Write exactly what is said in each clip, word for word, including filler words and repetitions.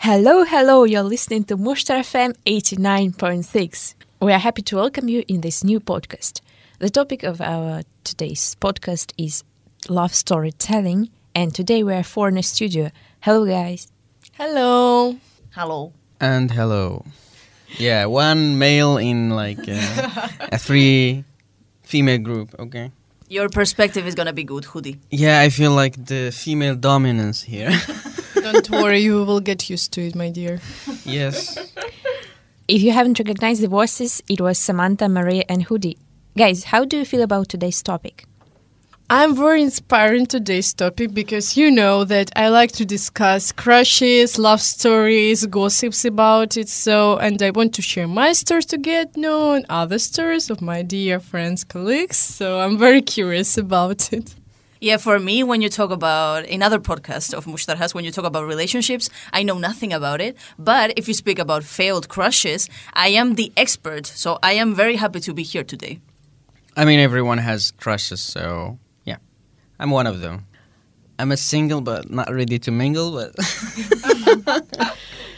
Hello, hello, you're listening to Mushtar F M eighty-nine point six. We are happy to welcome you in this new podcast. The topic of our today's podcast is love storytelling, and today we are four in the studio. Hello, guys. Hello. Hello. And hello. Yeah, one male in like uh, a three female group, okay? Your perspective is gonna be good, Hudi. Yeah, I feel like the female dominance here. Don't worry, you will get used to it, my dear. Yes. If you haven't recognized the voices, it was Samantha, Maria, and Hudi. Guys, how do you feel about today's topic? I'm very inspiring today's topic because you know that I like to discuss crushes, love stories, gossips about it. So, and I want to share my stories to get known, other stories of my dear friends, colleagues. So I'm very curious about it. Yeah, for me, when you talk about, in other podcasts of Mushtarhas, when you talk about relationships, I know nothing about it. But if you speak about failed crushes, I am the expert. So I am very happy to be here today. I mean, everyone has crushes, so yeah. I'm one of them. I'm a single, but not ready to mingle, but... But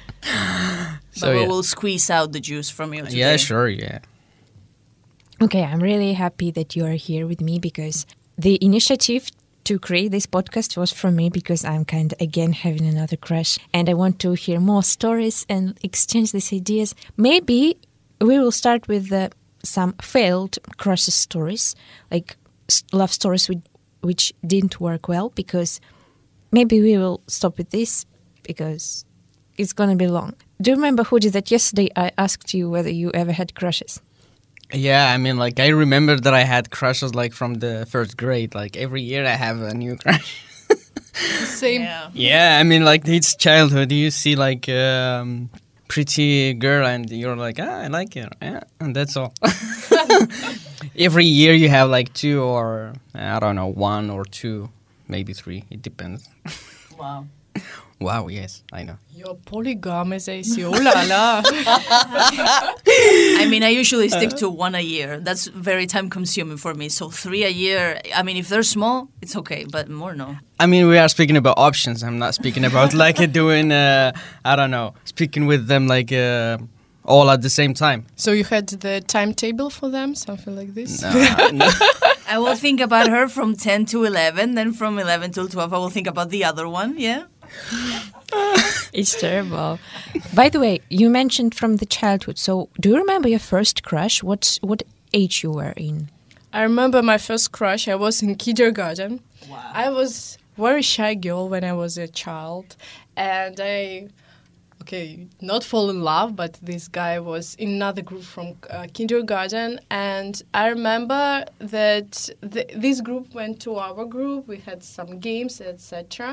so, we yeah. will squeeze out the juice from you today. Yeah, sure, yeah. Okay, I'm really happy that you are here with me because the initiative to create this podcast was from me because I'm kind of, again, having another crush and I want to hear more stories and exchange these ideas. Maybe we will start with uh, some failed crushes stories, like s- love stories with, which didn't work well, because maybe we will stop with this because it's going to be long. Do you remember, Hudi, that yesterday I asked you whether you ever had crushes? Yeah, I mean, like, I remember that I had crushes, like, from the first grade. Like, every year I have a new crush. Same. Yeah. Yeah, I mean, like, it's childhood. You see, like, um, pretty girl and you're like, ah, I like her. Yeah, and that's all. Every year you have, like, two or, I don't know, one or two, maybe three. It depends. Wow. Wow, yes, I know. You're polygamous, I see. Oh la la. I mean, I usually stick to one a year. That's very time consuming for me. So three a year, I mean, if they're small, it's okay, but more no. I mean, we are speaking about options. I'm not speaking about, like, doing, uh, I don't know, speaking with them, like, uh, all at the same time. So you had the timetable for them, something like this? No, no. I will think about her from ten to eleven, then from eleven till twelve I will think about the other one, yeah? It's terrible. By the way, you mentioned from the childhood. So, do you remember your first crush? What what age you were in? I remember my first crush. I was in kindergarten. Wow. I was very shy girl when I was a child, and I, okay, not fall in love, but this guy was in another group from uh, kindergarten, and I remember that th- this group went to our group. We had some games, et cetera.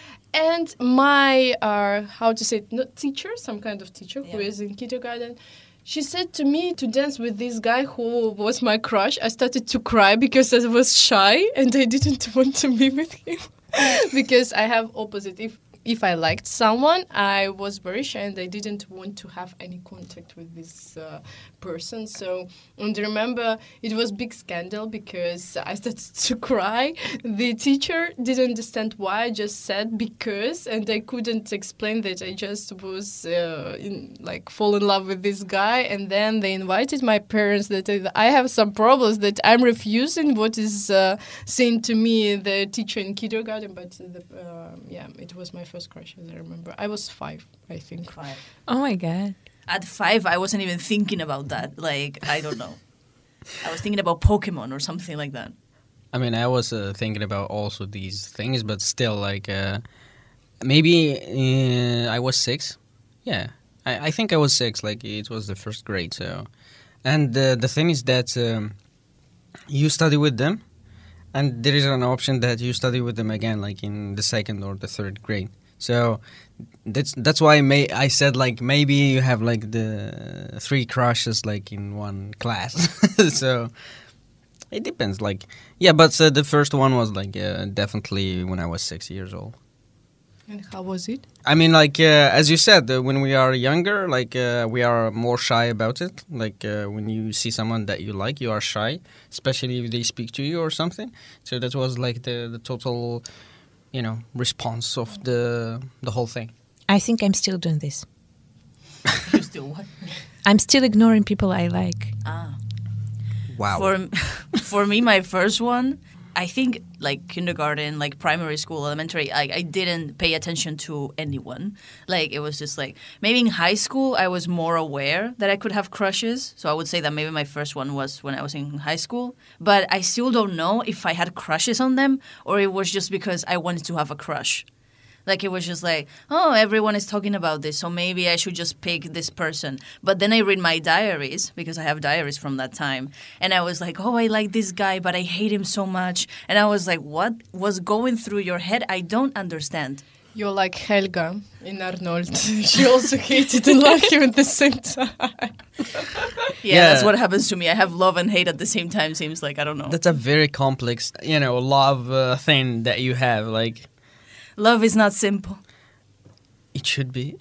And my, uh, how to say it, not teacher, some kind of teacher who Yeah. is in kindergarten, she said to me to dance with this guy who was my crush. I started to cry because I was shy and I didn't want to be with him because I have opposite. If if I liked someone, I was very shy and I didn't want to have any contact with this uh, person. So, and I remember it was big scandal because I started to cry. The teacher didn't understand why. I just said because, and I couldn't explain that I just was uh, in, like fall in love with this guy. And then they invited my parents that I have some problems that I'm refusing what is uh, saying to me the teacher in kindergarten. But the, uh, yeah, it was my first crush, as I remember. I was five, I think. Five. Oh my God. At five, I wasn't even thinking about that. Like, I don't know. I was thinking about Pokemon or something like that. I mean, I was uh, thinking about also these things, but still, like, uh, maybe uh, I was six. Yeah, I, I think I was six. Like, it was the first grade. So, and uh, the thing is that um, you study with them, and there is an option that you study with them again, like in the second or the third grade. So that's that's why may, I said, like, maybe you have like the three crushes like in one class. So it depends. Like, yeah, but uh, the first one was like uh, definitely when I was six years old. And how was it? I mean, like, uh, as you said, uh, when we are younger, like, uh, we are more shy about it. Like, uh, when you see someone that you like, you are shy, especially if they speak to you or something. So that was, like, the, the total, you know, response of the the whole thing. I think I'm still doing this. You still what? I'm still ignoring people I like. Ah. Wow. For for me, my first one, I think like kindergarten, like primary school, elementary, I, I didn't pay attention to anyone. Like it was just like maybe in high school I was more aware that I could have crushes. So I would say that maybe my first one was when I was in high school. But I still don't know if I had crushes on them or it was just because I wanted to have a crush. Like, it was just like, oh, everyone is talking about this, so maybe I should just pick this person. But then I read my diaries, because I have diaries from that time, and I was like, oh, I like this guy, but I hate him so much. And I was like, what was going through your head? I don't understand. You're like Helga in Arnold. She also hated and liked him at the same time. Yeah, Yeah. that's what happens to me. I have love and hate at the same time, seems like, I don't know. That's a very complex, you know, love uh, thing that you have. Like, Love is not simple. it should be.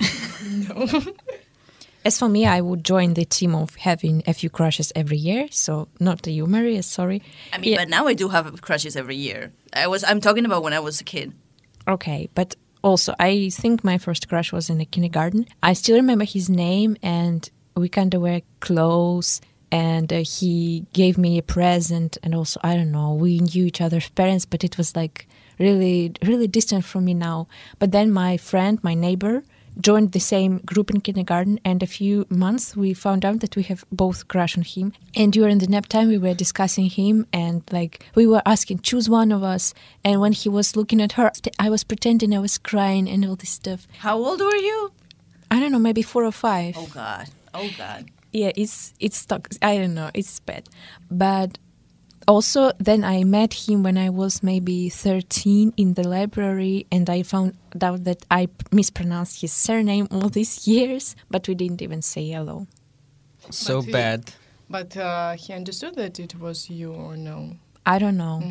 As for me, I would join the team of having a few crushes every year. So not you, Maria, sorry. I mean, Yeah. but now I do have crushes every year. I was, I'm talking about when I was a kid. Okay, but also I think my first crush was in the kindergarten. I still remember his name, and we kind of were close, and uh, he gave me a present, and also, I don't know, we knew each other's parents, but it was like really, really distant from me now. But then my friend, my neighbor, joined the same group in kindergarten, and a few months we found out that we have both crush on him. And during the nap time we were discussing him, and like we were asking, choose one of us. And when he was looking at her, I was pretending I was crying and all this stuff. How old were you? I don't know, maybe four or five. Oh, God. Oh, God. Yeah, it's it's stuck. I don't know, it's bad. But also, then I met him when I was maybe thirteen in the library, and I found out that I mispronounced his surname all these years, but we didn't even say hello. So But he- bad. But uh, he understood that it was you or no? I don't know.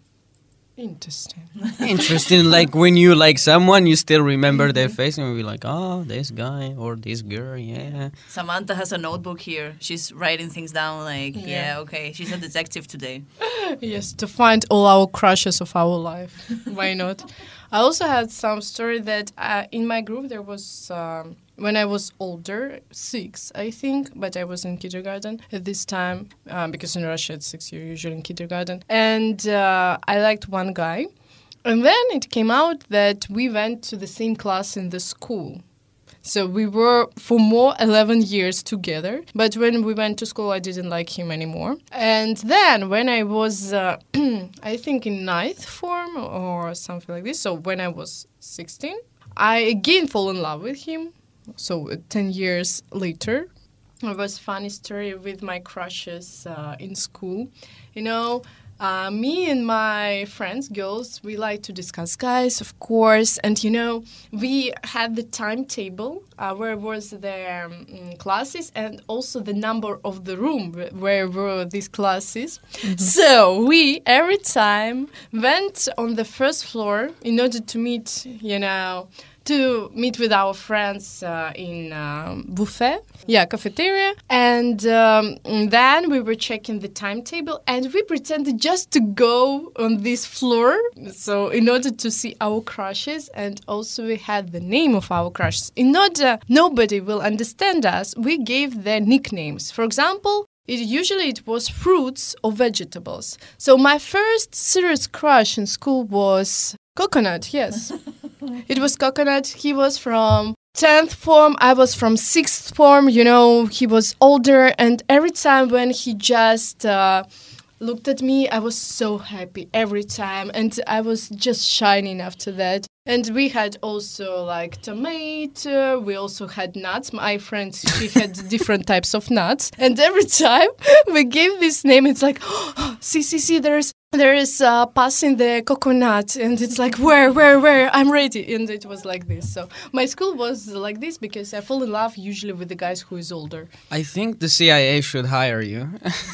Interesting. Interesting. Like, when you like someone, you still remember their face, and you'll be like, oh, this guy or this girl, yeah. Samantha has a notebook here. She's writing things down like, yeah, Yeah. okay. She's a detective today. Yes, to find all our crushes of our life. Why not? I also had some story that uh, in my group there was, um, when I was older, six, I think, but I was in kindergarten at this time, um, because in Russia at six you're usually in kindergarten. And uh, I liked one guy. And then it came out that we went to the same class in the school. So we were for more eleven years together. But when we went to school, I didn't like him anymore. And then when I was, uh, I think in ninth form or something like this, so when I was sixteen, I again fall in love with him. So uh, ten years later, it was a funny story with my crushes uh, in school. You know, uh, me and my friends, girls, we like to discuss guys, of course. And, you know, we had the timetable uh, where was the um, classes and also the number of the room wh- where were these classes. So we, every time, went on the first floor in order to meet, you know, to meet with our friends uh, in um, buffet, yeah, cafeteria. And um, then we were checking the timetable and we pretended just to go on this floor. So in order to see our crushes, and also we had the name of our crushes. In order nobody will understand us, we gave their nicknames. For example, it usually it was fruits or vegetables. So my first serious crush in school was Coconut, yes. It was Coconut. He was from tenth form. I was from sixth form. You know, he was older. And every time when he just uh, looked at me, I was so happy every time. And I was just shining after that. And we had also like tomato. We also had nuts. My friend, she had different types of nuts. And every time we gave this name, it's like, oh, see, see, see, there's there is uh, passing the coconut. And it's like, where, where, where? I'm ready. And it was like this. So my school was like this because I fall in love usually with the guys who is older. I think the C I A should hire you.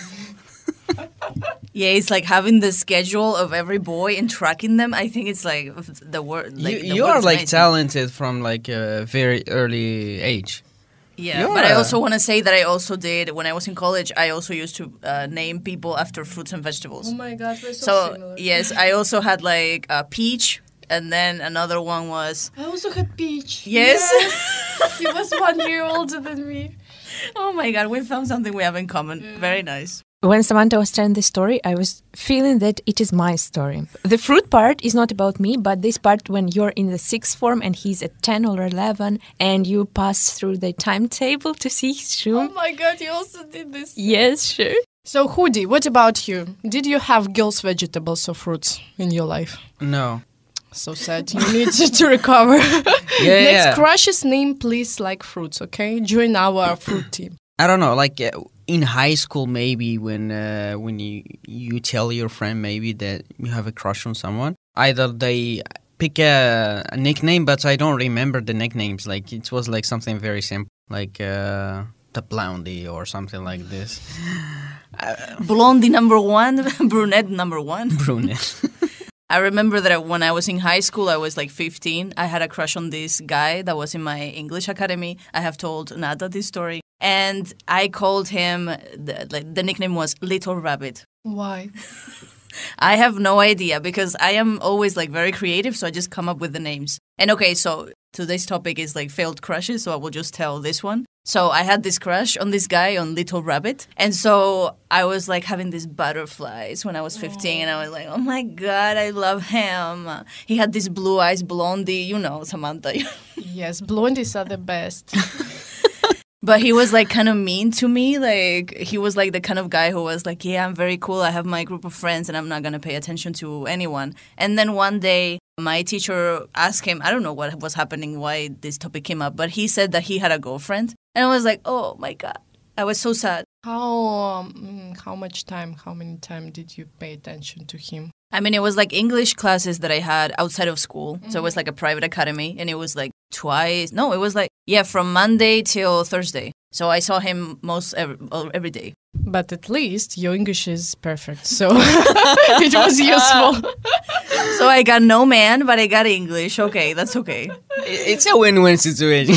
Yeah, it's like having the schedule of every boy and tracking them. I think it's like the word. Like, you the you word are is like amazing. talented from like a very early age. Yeah, You're but I a- also want to say that I also did, when I was in college, I also used to uh, name people after fruits and vegetables. Oh my God, we're so, So, similar. yes, I also had like uh, peach, and then another one was... I also had Peach. Yes? Yes. He was one year older than me. Oh my God, we found something we have in common. Yeah. Very nice. When Samantha was telling the story, I was feeling that it is my story. The fruit part is not about me, but this part when you're in the sixth form and he's at ten or eleven and you pass through the timetable to see his room. Oh my God, you also did this. Yes, sure. So, Hudi, what about you? Did you have girls' vegetables or fruits in your life? No. So sad. You need to, to recover. Yeah, Next yeah. crush's name, please, like fruits, okay? Join our fruit team. I don't know, like uh, in high school maybe when uh, when you you tell your friend maybe that you have a crush on someone, either they pick a, a nickname, but I don't remember the nicknames. Like it was like something very simple, like uh, the Blondie or something like this. Uh, Blondie number one, brunette number one. Brunette. I remember that when I was in high school, I was like fifteen. I had a crush on this guy that was in my English academy. I have told Nada this story. And I called him, the, like, the nickname was Little Rabbit. Why? I have no idea because I am always like very creative, so I just come up with the names. And okay, so today's topic is like failed crushes, so I will just tell this one. So I had this crush on this guy, on Little Rabbit. And so I was like having these butterflies when I was fifteen. And I was like, oh my God, I love him. He had this blue eyes blondie, you know, Samantha. Yes, blondies are the best. But he was like kind of mean to me. Like he was like the kind of guy who was like, yeah, I'm very cool. I have my group of friends and I'm not going to pay attention to anyone. And then one day my teacher asked him, I don't know what was happening, why this topic came up, but he said that he had a girlfriend. And I was like, oh my God, I was so sad. How um, how much time, how many time did you pay attention to him? I mean, it was like English classes that I had outside of school. Mm-hmm. So it was like a private academy and it was like twice. No, it was like, yeah, from Monday till Thursday. So I saw him most every, every day. But at least your English is perfect. So it was useful. So I got no man, but I got English. Okay, that's okay. It's a win-win situation.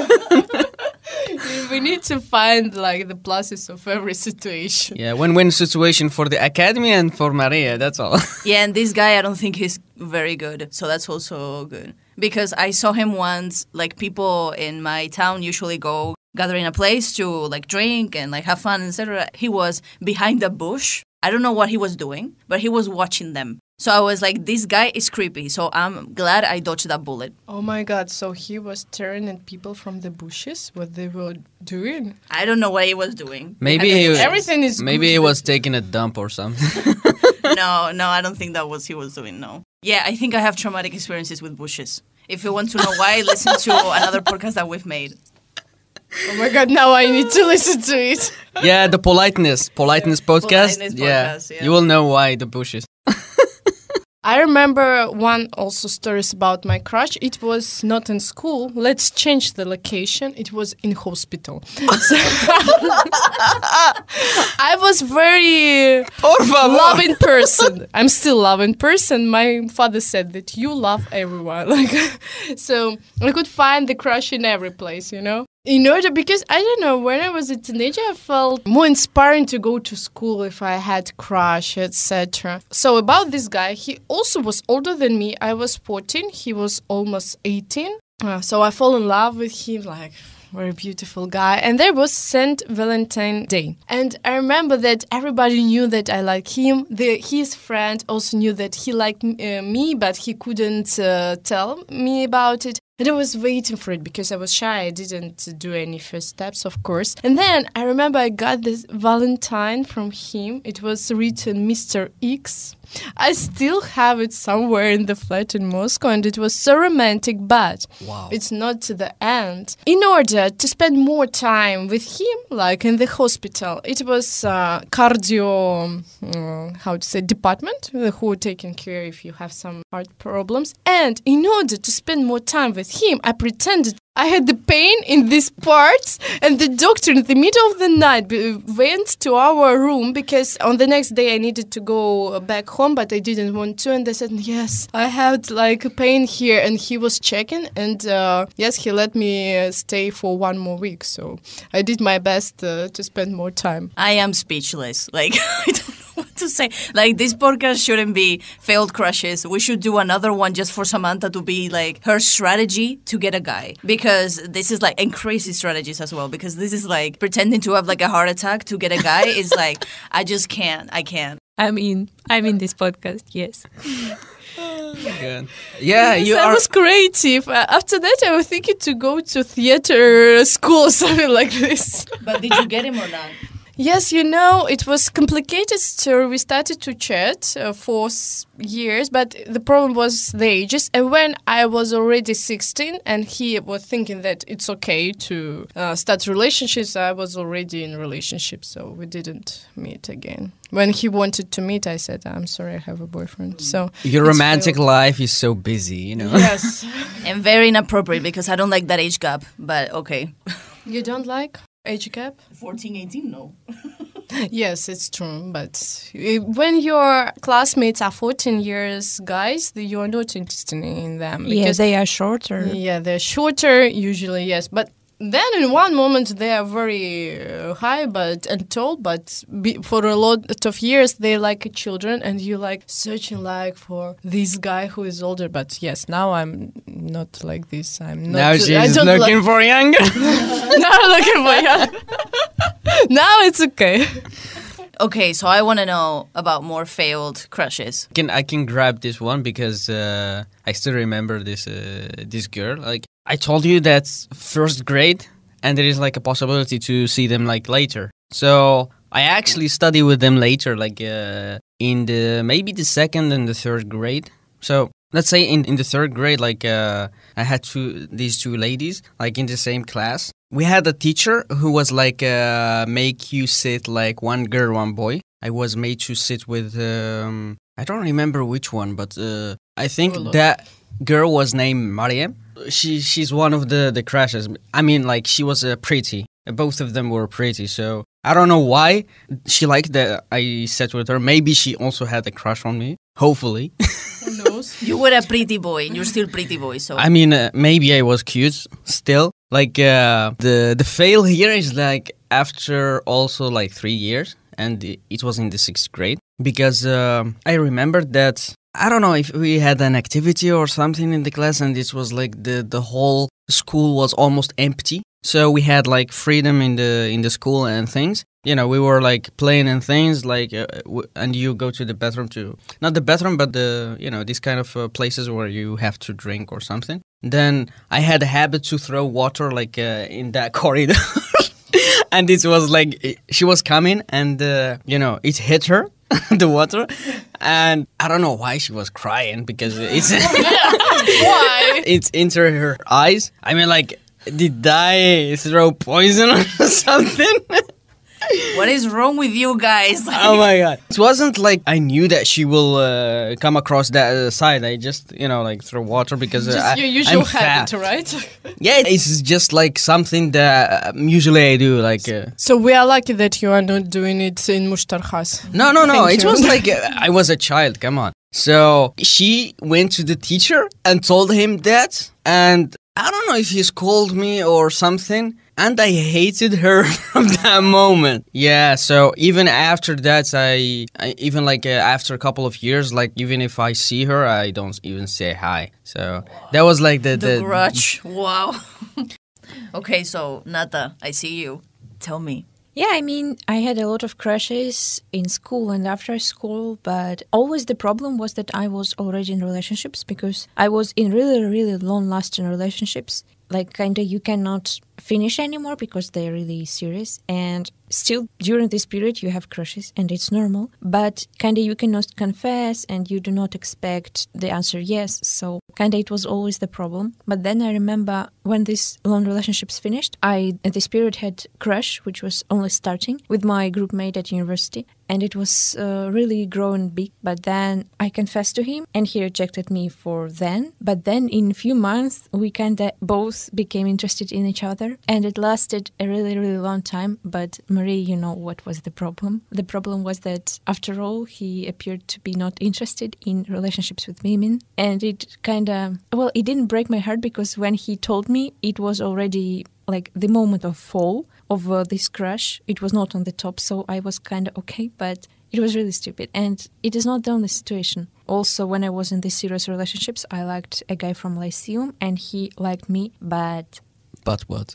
We need to find like the pluses of every situation. Yeah, win-win situation for the academy and for Maria, that's all. Yeah, and this guy, I don't think he's very good. So that's also good. Because I saw him once, like people in my town usually go gather in a place to like drink and like have fun, et cetera. He was behind a bush. I don't know what he was doing, but he was watching them. So I was like, this guy is creepy. So I'm glad I dodged that bullet. Oh my God. So he was staring at people from the bushes, what they were doing? I don't know what he was doing. Maybe he was, everything is maybe good. he was taking a dump or something. No, no, I don't think that was he was doing, no. Yeah, I think I have traumatic experiences with bushes. If you want to know why, listen to another podcast that we've made. Oh my God, now I need to listen to it. Yeah, the politeness, politeness podcast. Politeness yeah. podcast, yeah. You will know why the bushes. I remember one also stories about my crush. It was not in school. Let's change the location. It was in hospital. So I was very loving person. I'm still loving person. My father said that you love everyone. Like, so I could find the crush in every place, you know. In order, because I don't know, when I was a teenager, I felt more inspiring to go to school if I had crush, et cetera. So about this guy, he also was older than me. I was fourteen, he was almost eighteen. Uh, so I fall in love with him, like very beautiful guy. And there was Saint Valentine Day. And I remember that everybody knew that I like him. The, his friend also knew that he liked uh, me, but he couldn't uh, tell me about it. And I was waiting for it because I was shy. I didn't do any first steps, of course. And then I remember I got this Valentine from him. It was written Mister X. I still have it somewhere in the flat in Moscow, and it was so romantic, but wow. It's not to the end. In order to spend more time with him, like in the hospital, it was uh, cardio, uh, how to say, department, who are taking care if you have some heart problems. And in order to spend more time with him, I pretended I had the pain in these parts, and the doctor in the middle of the night went to our room because on the next day I needed to go back home, but I didn't want to. And I said, yes, I had like a pain here. And he was checking, and uh, yes, he let me uh, stay for one more week. So I did my best uh, to spend more time. I am speechless. Like, I don't know what to say, like, this podcast shouldn't be failed crushes. We should do another one just for Samantha to be like her strategy to get a guy, because this is like, and crazy strategies as well, because this is like pretending to have like a heart attack to get a guy is like, I just can't. I can't. I mean, I'm in this podcast, yes. Good. Yeah, Yes, you I are. was creative. Uh, after that, I was thinking to go to theater school or something like this. But did you get him or not? Yes, you know, it was complicated story. We started to chat uh, for s- years, but the problem was the ages. And when I was already sixteen and he was thinking that it's okay to uh, start relationships, I was already in relationship, so we didn't meet again. When he wanted to meet, I said, I'm sorry, I have a boyfriend. So Your it's romantic failed. life is so busy, you know. Yes. And very inappropriate because I don't like that age gap, but okay. You don't like age gap? fourteen, eighteen, no. Yes, it's true. But uh, when your classmates are fourteen years guys, the- you're not interested in them. Yeah, Because they are shorter. yeah, they're shorter usually, yes. But then in one moment they are very uh, high but and tall, but be, for a lot of years they're like children, and you like searching like for this guy who is older. But yes, now I'm not like this. I'm not. Now I she's don't looking like, for younger. now I'm looking for young. Now it's okay. Okay, so I want to know about more failed crushes. can I can grab this one because uh, I still remember this uh, this girl. Like I told you, that's first grade, and there is like a possibility to see them like later. So I actually study with them later, like uh, in the maybe the second and the third grade. So let's say in, in the third grade, like uh, I had two these two ladies like in the same class. We had a teacher who was like uh, make you sit like one girl, one boy. I was made to sit with um, I don't remember which one, but uh, I think Oh, that girl was named Mariam. She she's one of the the crushes. I mean, like she was uh, pretty. Both of them were pretty. So I don't know why she liked that I sat with her. Maybe she also had a crush on me. Hopefully. Who knows? You were a pretty boy, and you're still pretty boy, so... I mean, uh, maybe I was cute still. Like uh, the the fail here is like after also like three years, and it it was in the sixth grade because um I remembered that I don't know if we had an activity or something in the class, and this was like the the whole school was almost empty. So we had like freedom in the in the school and things. You know, we were like playing and things like, uh, w- and you go to the bathroom to not the bathroom, but the you know these kind of uh, places where you have to drink or something. Then I had a habit to throw water like uh, in that corridor, and it was like it- she was coming, and uh, you know it hit her the water, and I don't know why she was crying because it's Why? it's into her eyes. I mean, like, did I throw poison or something? What is wrong with you guys? Oh my god! It wasn't like I knew that she will uh, come across that uh, side. I just, you know, like throw water because uh, Just I, your usual I'm habit, fat. right? Yeah, it's just like something that um, usually I do. Like, uh, So we are lucky that you are not doing it in Mushtarhas. no, no, no. Thank It you. was like uh, I was a child. Come on. So she went to the teacher and told him that, and I don't know if he scolded me or something, and I hated her from that moment. Yeah, so even after that, I, I even like uh, after a couple of years, like even if I see her, I don't even say hi. So that was like the The the, grudge. Wow. Okay, so Nata, I see you. Tell me. Yeah, I mean, I had a lot of crushes in school and after school, but always the problem was that I was already in relationships because I was in really, really long-lasting relationships. Like, kind of, you cannot finish anymore because they're really serious. And still, during this period, you have crushes, and it's normal. But kind of, you cannot confess, and you do not expect the answer yes. So, kind of, it was always the problem. But then I remember when these long relationships finished, I, at this period, had crush, which was only starting, with my group mate at university. And it was uh, really growing big. But then I confessed to him, and he rejected me for then. But then in a few months, we kind of both became interested in each other. And it lasted a really, really long time. But Marie, you know what was the problem? The problem was that after all, he appeared to be not interested in relationships with women. And it kind of, well, it didn't break my heart because when he told me, it was already like the moment of fall of uh, this crush. It was not on the top, so I was kind of okay. But It was really stupid. And it is not the only situation. Also, when I was in these serious relationships, I liked a guy from Lyceum and he liked me, but... But what?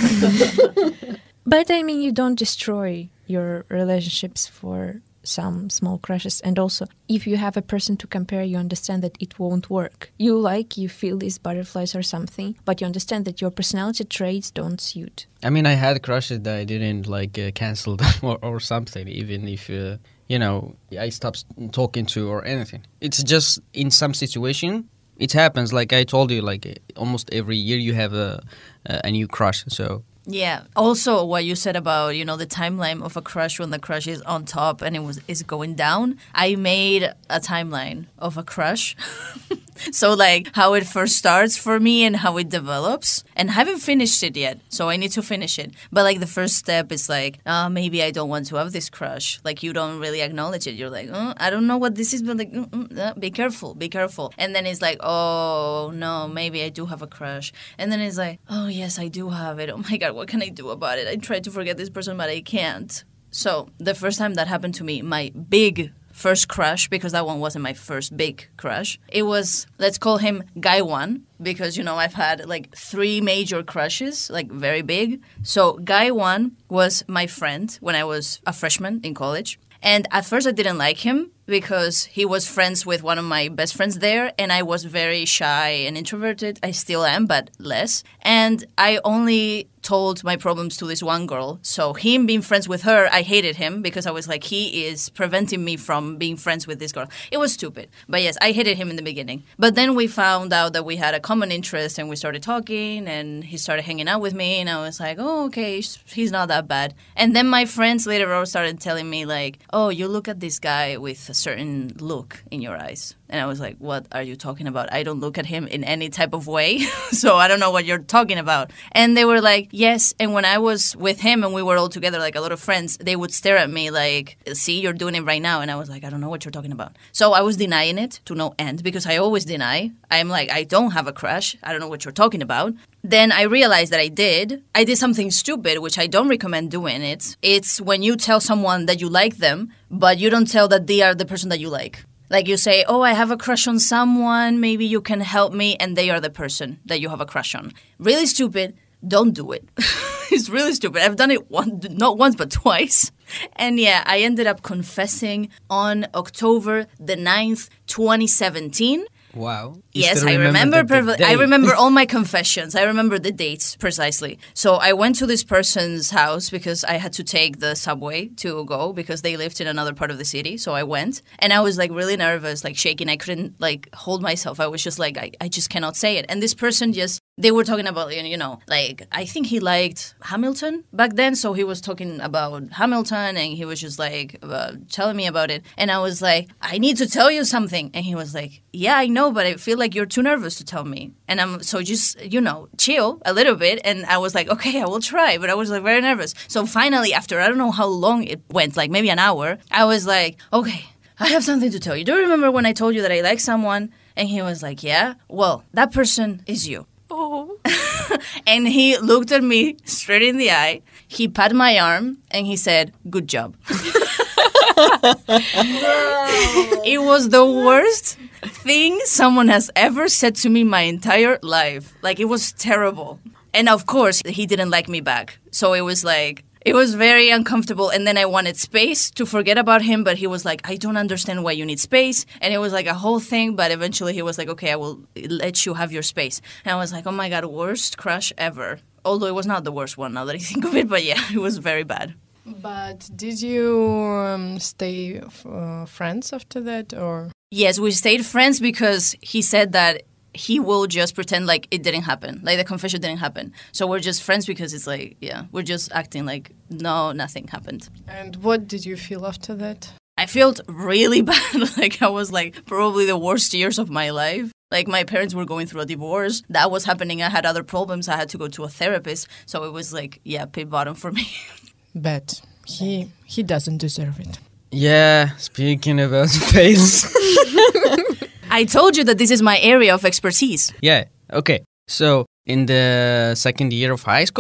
But I mean, you don't destroy your relationships for some small crushes. And also, if you have a person to compare, you understand that it won't work. You like, you feel these butterflies or something, but you understand that your personality traits don't suit. I mean, I had crushes that I didn't like uh, cancel them or, or something, even if, uh, you know, I stopped talking to or anything. It's just in some situation, it happens. Like I told you, like almost every year you have a, a new crush, so... Yeah. Also, what you said about, you know, the timeline of a crush when the crush is on top and it was is going down. I made a timeline of a crush. So, like, how it first starts for me and how it develops. And I haven't finished it yet, so I need to finish it. But, like, the first step is, like, uh, maybe I don't want to have this crush. Like, you don't really acknowledge it. You're like, oh, I don't know what this is, but, like, mm, mm, uh, be careful, be careful. And then it's like, oh, no, maybe I do have a crush. And then it's like, oh, yes, I do have it. Oh, my God, what can I do about it? I tried to forget this person, but I can't. So, the first time that happened to me, my big first crush, because that one wasn't my first big crush. It was, let's call him Guy One, because, you know, I've had like three major crushes, like very big. So Guy One was my friend when I was a freshman in college. And at first I didn't like him because he was friends with one of my best friends there, and I was very shy and introverted. I still am, but less. And I only told my problems to this one girl. So him being friends with her, I hated him because I was like, he is preventing me from being friends with this girl. It was stupid. But yes, I hated him in the beginning. But then we found out that we had a common interest and we started talking and he started hanging out with me and I was like, oh, okay, he's not that bad. And then my friends later on started telling me like, oh, you look at this guy with a certain look in your eyes. And I was like, what are you talking about? I don't look at him in any type of way. So I don't know what you're talking about. And they were like, yes. And when I was with him and we were all together, like a lot of friends, they would stare at me like, see, you're doing it right now. And I was like, I don't know what you're talking about. So I was denying it to no end because I always deny. I'm like, I don't have a crush. I don't know what you're talking about. Then I realized that I did. I did something stupid, which I don't recommend doing it. It's when you tell someone that you like them, but you don't tell that they are the person that you like. Like you say, oh, I have a crush on someone, maybe you can help me, and they are the person that you have a crush on. Really stupid. Don't do it. It's really stupid. I've done it one, not once, but twice. And yeah, I ended up confessing on October the ninth, twenty seventeen. Wow. You Yes, still I remember. the- the Perf- I date. remember all my confessions. I remember the dates precisely. So I went to this person's house because I had to take the subway to go because they lived in another part of the city. So I went and I was like really nervous, like shaking. I couldn't like hold myself. I was just like, I, I just cannot say it. And this person just, they were talking about, you know, like I think he liked Hamilton back then. So he was talking about Hamilton and he was just like uh, telling me about it. And I was like, I need to tell you something. And he was like, yeah, I know, but I feel like you're too nervous to tell me. And I'm so just, you know, chill a little bit. And I was like, okay, I will try. But I was like very nervous. So finally, after I don't know how long it went, like maybe an hour, I was like, okay, I have something to tell you. Do you remember when I told you that I like someone? And he was like, yeah, well, that person is you. Oh. And he looked at me straight in the eye. He patted my arm and he said, good job. It was the worst thing someone has ever said to me my entire life. Like, it was terrible. And of course, he didn't like me back. So it was like, it was very uncomfortable. And then I wanted space to forget about him. But he was like, I don't understand why you need space. And it was like a whole thing. But eventually he was like, okay, I will let you have your space. And I was like, oh my God, worst crush ever. Although it was not the worst one now that I think of it. But yeah, it was very bad. But did you um, stay uh, friends after that, or? Yes, we stayed friends because he said that he will just pretend like it didn't happen, like the confession didn't happen. So we're just friends because it's like, yeah, we're just acting like no, nothing happened. And what did you feel after that? I felt really bad. Like I was like probably the worst years of my life. Like my parents were going through a divorce. That was happening. I had other problems. I had to go to a therapist. So it was like, yeah, pit bottom for me. But he he doesn't deserve it. Yeah, speaking about fails. I told you that this is my area of expertise. Yeah, okay. So, in the second year of high school,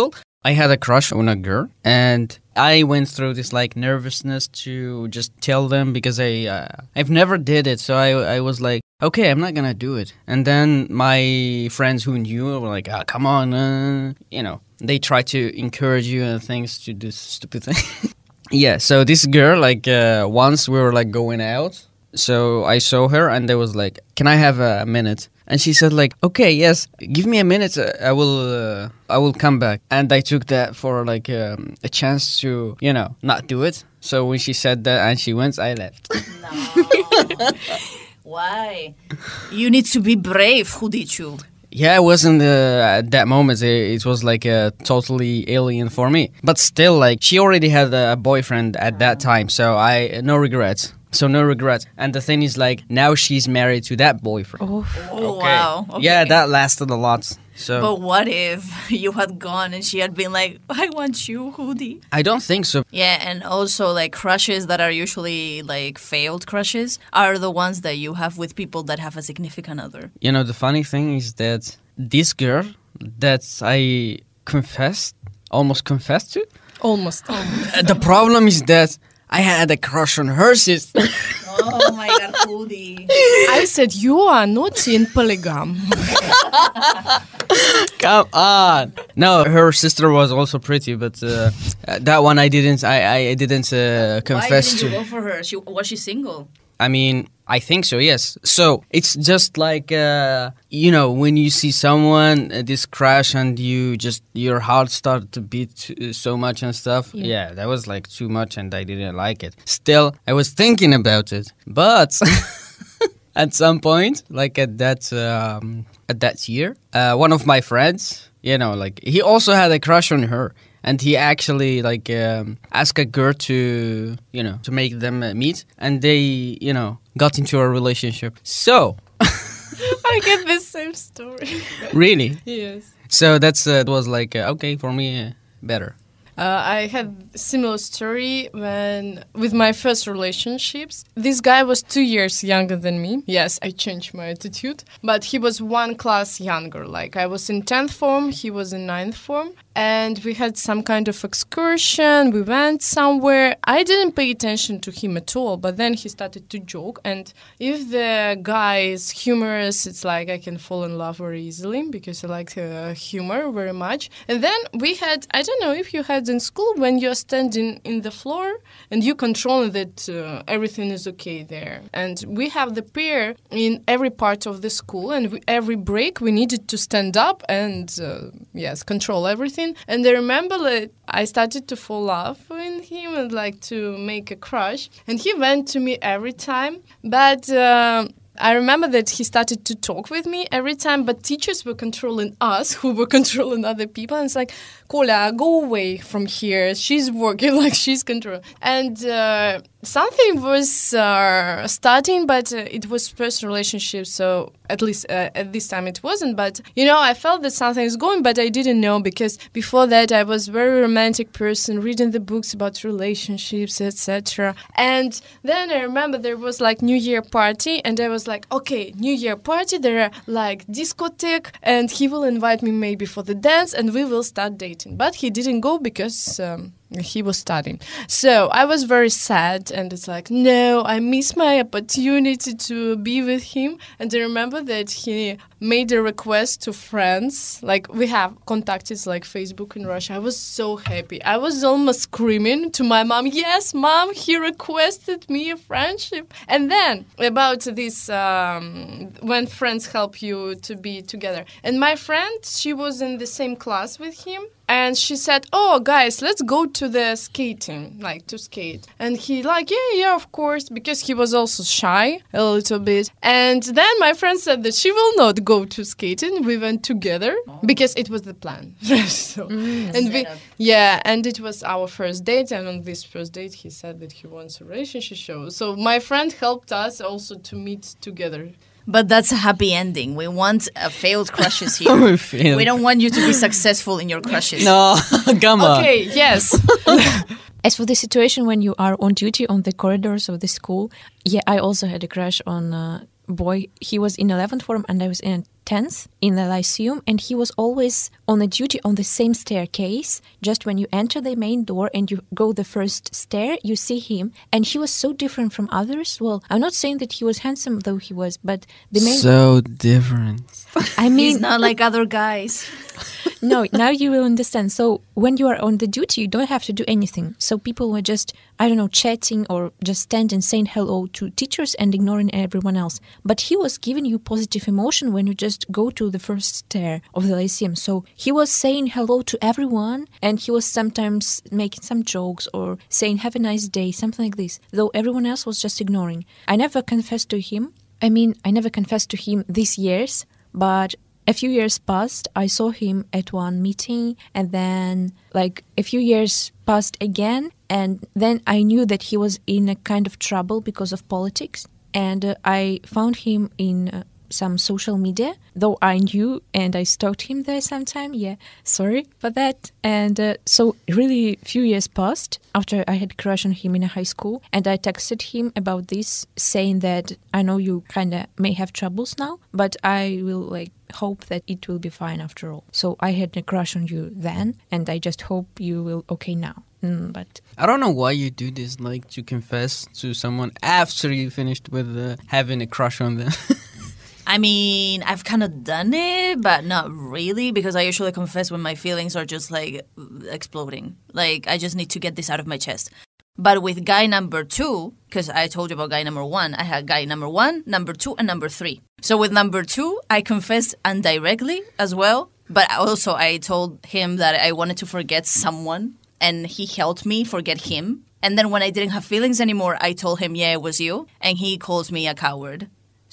I had a crush on a girl, and I went through this like nervousness to just tell them because I uh, I've never did it, so I I was like, okay, I'm not gonna do it. And then my friends who knew were like, ah, come on, uh, you know, they try to encourage you and things to do stupid things. Yeah, so this girl, like uh, once we were like going out, so I saw her and I was like, can I have a minute? And she said like, okay, yes, give me a minute, uh, I will uh, I will come back. And I took that for like um, a chance to, you know, not do it. So when she said that and she went, I left. No. Why? You need to be brave, Hudichu. Yeah, it wasn't uh, at that moment. It, it was like uh, totally alien for me. But still, like, she already had a boyfriend at that time, so I no regrets. So no regrets. And the thing is, like, now she's married to that boyfriend. Oh, Oh, wow. Okay. Yeah, that lasted a lot. So But what if you had gone and she had been like, I want you, Hudi? I don't think so. Yeah, and also like crushes that are usually like failed crushes are the ones that you have with people that have a significant other. You know, the funny thing is that this girl that I confessed, almost confessed to, Almost. uh, the problem is that I had a crush on her sister. Oh my god, Hudi. I said you are not in polygam. Come on. No, her sister was also pretty, but uh, that one I didn't. I, I didn't uh, confess Why didn't you to. go for her? She, was she single? I mean, I think so. Yes. So it's just like uh, you know, when you see someone uh, this crash and you just your heart started to beat uh, so much and stuff. Yeah. Yeah, that was like too much, and I didn't like it. Still, I was thinking about it, but at some point, like at that um, at that year, uh, one of my friends, you know, like he also had a crush on her. And he actually like um, asked a girl to, you know, to make them uh, meet, and they, you know, got into a relationship. So, I get the same story. really, Yes. so that's uh, it was like uh, okay for me, uh, better. Uh, I had a similar story when with my first relationships. This guy was two years younger than me. Yes, I changed my attitude, but he was one class younger. Like I was in tenth form, he was in ninth form, and we had some kind of excursion. We went somewhere. I didn't pay attention to him at all, but then he started to joke. And if the guy is humorous, it's like I can fall in love very easily because I like uh, humor very much. And then we had, I don't know if you had in school when you're standing in the floor and you control that uh, everything is okay there. And we have the pair in every part of the school, and we, every break we needed to stand up and uh, yes, control everything. And I remember that I started to fall off in him and like to make a crush. And he went to me every time, but. Uh, I remember that he started to talk with me every time, but teachers were controlling us, who were controlling other people. And it's like, Kola, go away from here. She's working like she's controlling. And uh, something was uh, starting, but uh, it was first relationship. So at least uh, at this time it wasn't. But, you know, I felt that something is going, but I didn't know because before that I was a very romantic person, reading the books about relationships, et cetera. And then I remember there was like New Year party, and I was like, okay, New Year party, there are like discotheque, and he will invite me maybe for the dance, and we will start dating. But he didn't go because um, he was studying. So I was very sad, and it's like, no, I miss my opportunity to be with him. And I remember that he made a request to friends. Like, we have contacted like Facebook in Russia. I was so happy. I was almost screaming to my mom, yes, mom, he requested me a friendship. And then about this, um, when friends help you to be together. And my friend, she was in the same class with him. And she said, oh, guys, let's go to the skating, like to skate. And he like, yeah, yeah, of course, because he was also shy a little bit. And then my friend said that she will not go to skating. We went together oh. because it was the plan. so, mm, and we, yeah, and it was our first date. And on this first date, he said that he wants a relationship show. So my friend helped us also to meet together. But that's a happy ending. We want uh, failed crushes here. We failed. We don't want you to be successful in your crushes. No, come on. Okay, yes. As for the situation when you are on duty on the corridors of the school, yeah, I also had a crush on uh, boy. He was in eleventh form and I was in tenth in the Lyceum, and he was always on a duty on the same staircase. Just when you enter the main door and you go the first stair, you see him, and he was so different from others. Well, I'm not saying that he was handsome, though he was, but the main... So different. I mean... He's not like other guys. No, now you will understand. So when you are on the duty, you don't have to do anything. So people were just, I don't know, chatting or just standing saying hello to teachers and ignoring everyone else. But he was giving you positive emotion when you just go to the first stair of the Lyceum. So he was saying hello to everyone, and he was sometimes making some jokes or saying have a nice day, something like this, though everyone else was just ignoring. I never confessed to him. I mean, I never confessed to him these years, but a few years passed. I saw him at one meeting, and then like a few years passed again, and then I knew that he was in a kind of trouble because of politics, and uh, I found him in uh, some social media, though I knew, and I stalked him there sometime. Yeah, sorry for that. And uh, so really few years passed after I had crush on him in a high school, and I texted him about this, saying that I know you kind of may have troubles now, but I will like hope that it will be fine after all. So I had a crush on you then, and I just hope you will okay now. Mm, but I don't know why you do this, like to confess to someone after you finished with uh, having a crush on them. I mean, I've kind of done it, but not really, because I usually confess when my feelings are just like exploding. Like, I just need to get this out of my chest. But with guy number two, because I told you about guy number one, I had guy number one, number two, and number three. So with number two, I confessed indirectly as well. But also I told him that I wanted to forget someone, and he helped me forget him. And then when I didn't have feelings anymore, I told him, yeah, it was you. And he calls me a coward.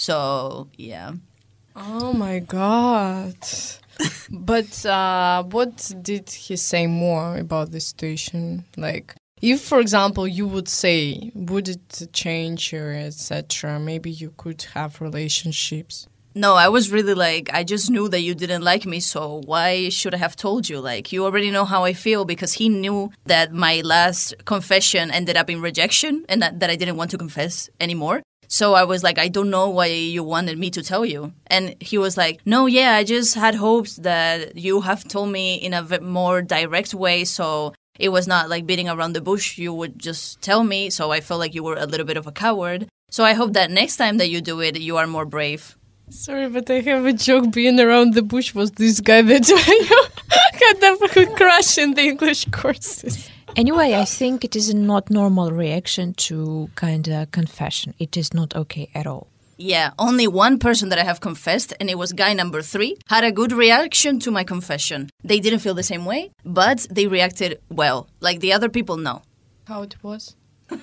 So, yeah. Oh my god. But uh, what did he say more about the situation? Like, if, for example, you would say, would it change or et cetera, maybe you could have relationships. No, I was really like, I just knew that you didn't like me, so why should I have told you? Like, you already know how I feel, because he knew that my last confession ended up in rejection and that, that I didn't want to confess anymore. So I was like, I don't know why you wanted me to tell you. And he was like, no, yeah, I just had hopes that you have told me in a bit more direct way. So it was not like beating around the bush. You would just tell me. So I felt like you were a little bit of a coward. So I hope that next time that you do it, you are more brave. Sorry, but I have a joke. Being around the bush was this guy that had a crush in the English courses. Anyway, I think it is a not normal reaction to kind of confession. It is not okay at all. Yeah, only one person that I have confessed, and it was guy number three, had a good reaction to my confession. They didn't feel the same way, but they reacted well. Like the other people, no. How it was?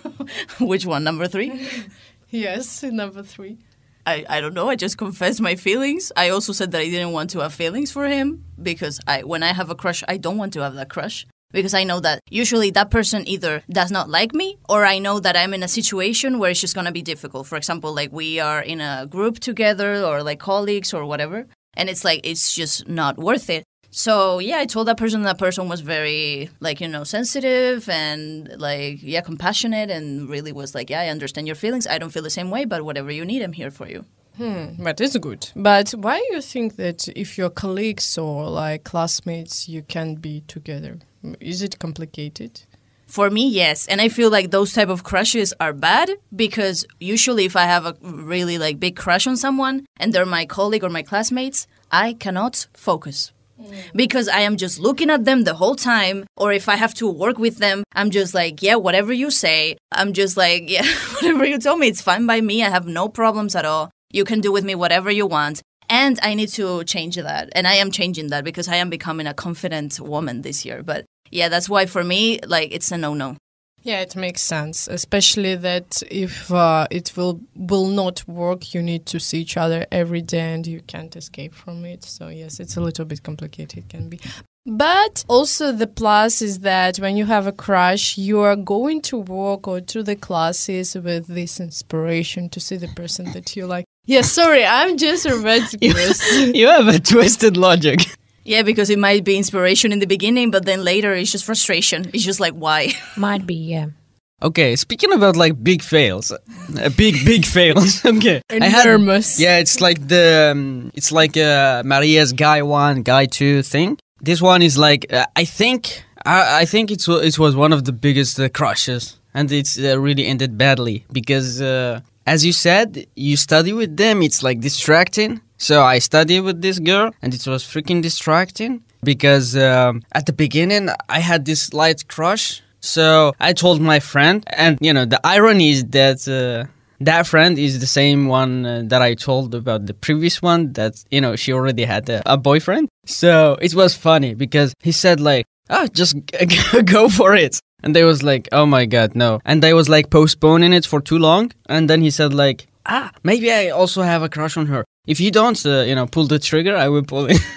Which one, number three? Yes, number three. I, I don't know. I just confessed my feelings. I also said that I didn't want to have feelings for him because I when I have a crush, I don't want to have that crush. Because I know that usually that person either does not like me, or I know that I'm in a situation where it's just going to be difficult. For example, like we are in a group together or like colleagues or whatever. And it's like, it's just not worth it. So, yeah, I told that person that person was very, like, you know, sensitive and, like, yeah, compassionate and really was like, yeah, I understand your feelings. I don't feel the same way, but whatever you need, I'm here for you. Hmm, but it's good. But why do you think that if you're colleagues or, like, classmates, you can be together? Is it complicated? For me, yes. And I feel like those type of crushes are bad because usually if I have a really, like, big crush on someone and they're my colleague or my classmates, I cannot focus. Because I am just looking at them the whole time, or if I have to work with them, I'm just like, yeah, whatever you say. I'm just like, yeah, whatever you tell me, it's fine by me. I have no problems at all. You can do with me whatever you want. And I need to change that. And I am changing that because I am becoming a confident woman this year. But yeah, that's why for me, like, it's a no-no. Yeah, it makes sense, especially that if uh, it will will not work, you need to see each other every day and you can't escape from it. So yes, it's a little bit complicated, can be. But also the plus is that when you have a crush, you are going to work or to the classes with this inspiration to see the person that you like. Yeah, sorry, I'm just a romantic person. You have a twisted logic. Yeah, because it might be inspiration in the beginning, but then later it's just frustration. It's just like, why? Might be, yeah. Okay, speaking about like big fails, uh, big big fails. Okay, Enormous. Yeah, it's like the um, it's like uh, Maria's guy one, guy two thing. This one is like uh, I think I, I think it's it was one of the biggest uh, crushes, and it's uh, really ended badly because uh, as you said, you study with them. It's like distracting. So I studied with this girl, and it was freaking distracting because um, at the beginning I had this light crush. So I told my friend, and you know the irony is that uh, that friend is the same one uh, that I told about the previous one. That you know she already had a, a boyfriend. So it was funny because he said like, "Oh, just g- go for it," and they was like, "Oh my god, no!" And they was like postponing it for too long. And then he said like, "Ah, maybe I also have a crush on her. If you don't, uh, you know, pull the trigger, I will pull it."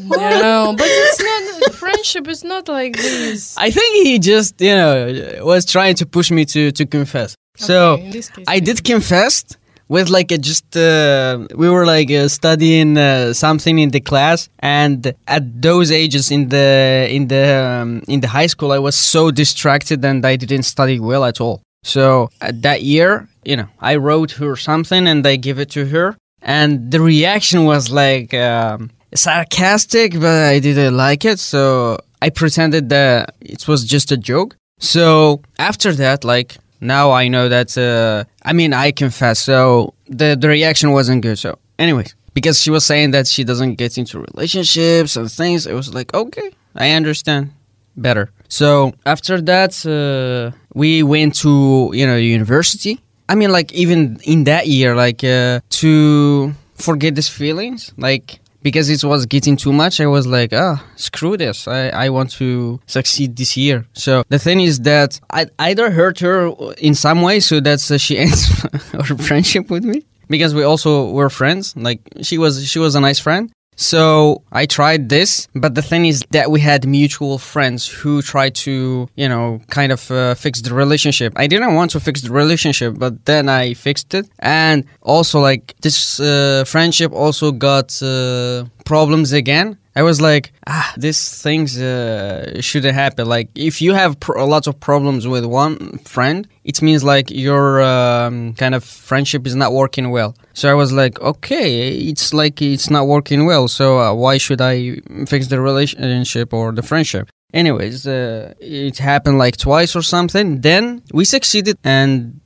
No, but it's not friendship is not like this. I think he just, you know, was trying to push me to, to confess. So Okay, in this case, I did confess with like a just, uh, we were like uh, studying uh, something in the class, and at those ages in the in the um, in the high school, I was so distracted and I didn't study well at all. So at that year, you know, I wrote her something and I gave it to her, and the reaction was like. Um, sarcastic, but I didn't like it, so I pretended that it was just a joke. So after that, like now I know that uh, I mean I confess, so the the reaction wasn't good. So anyways, because she was saying that she doesn't get into relationships and things, it was like, okay, I understand better. So after that, uh, we went to you know university. I mean, like even in that year, like uh, to forget these feelings, like. Because it was getting too much, I was like, ah, oh, screw this. I, I want to succeed this year. So the thing is that I either hurt her in some way, so that uh, she ends her friendship with me. Because we also were friends. Like, she was she was a nice friend. So I tried this, but the thing is that we had mutual friends who tried to, you know, kind of uh, fix the relationship. I didn't want to fix the relationship, but then I fixed it. And also, like, this uh, friendship also got uh, problems again. I was like, ah, these things uh, shouldn't happen. Like, if you have pr- lots of problems with one friend, it means like your um, kind of friendship is not working well. So I was like, okay, it's like it's not working well. So uh, why should I fix the relationship or the friendship? Anyways, uh, it happened like twice or something. Then we succeeded and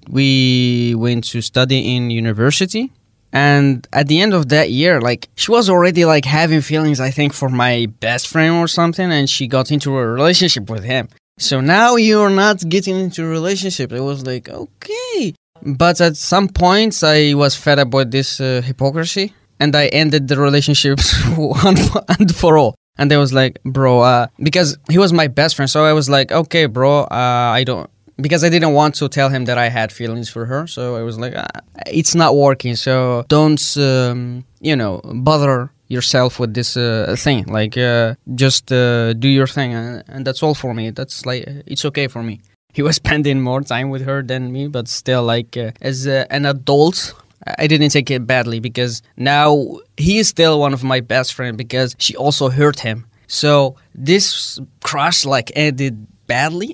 we went to study in university. And at the end of that year, like, she was already, like, having feelings, I think, for my best friend or something, and she got into a relationship with him. So now you're not getting into a relationship. It was like, okay. But at some points, I was fed up with this uh, hypocrisy, and I ended the relationships once and for all. And I was like, bro, uh, because he was my best friend, so I was like, okay, bro, uh, I don't... Because I didn't want to tell him that I had feelings for her. So I was like, ah, it's not working. So don't, um, you know, bother yourself with this uh, thing. Like, uh, just uh, do your thing. And, and that's all for me. That's like, it's okay for me. He was spending more time with her than me. But still, like, uh, as uh, an adult, I didn't take it badly. Because now he is still one of my best friends. Because she also hurt him. So this crush, like, ended badly.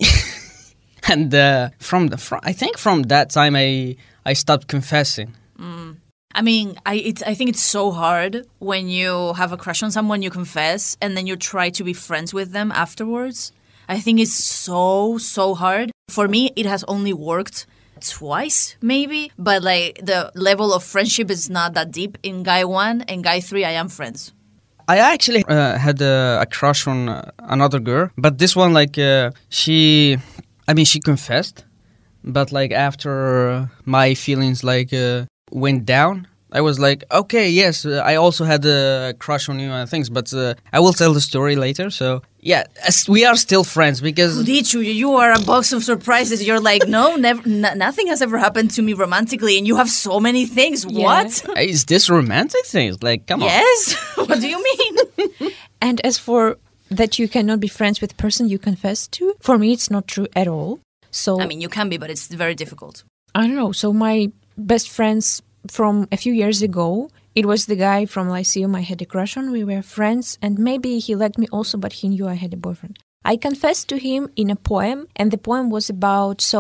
And uh, from the fr- I think from that time I I stopped confessing. Mm. I mean, I it's, I think it's so hard when you have a crush on someone, you confess, and then you try to be friends with them afterwards. I think it's so so hard. For me, it has only worked twice, maybe, but like the level of friendship is not that deep. In guy one and guy three, I am friends. I actually uh, had a, a crush on uh, another girl, but this one, like, uh, she. I mean, she confessed, but like after my feelings like uh, went down, I was like, okay, yes, uh, I also had a crush on you and things, but uh, I will tell the story later. So yeah, as we are still friends because Dichu, you are a box of surprises. You're like, no, never, n- nothing has ever happened to me romantically, and you have so many things. Yeah. What? Is this romantic things? Like, come on. Yes. What do you mean? And as for that you cannot be friends with the person you confess to, for me it's not true at all. So I mean, you can be, but it's very difficult. I don't know. So my best friends from a few years ago, it was the guy from Lyceum I had a crush on. We were friends, and maybe he liked me also, but he knew I had a boyfriend. I confessed to him in a poem, and the poem was about, so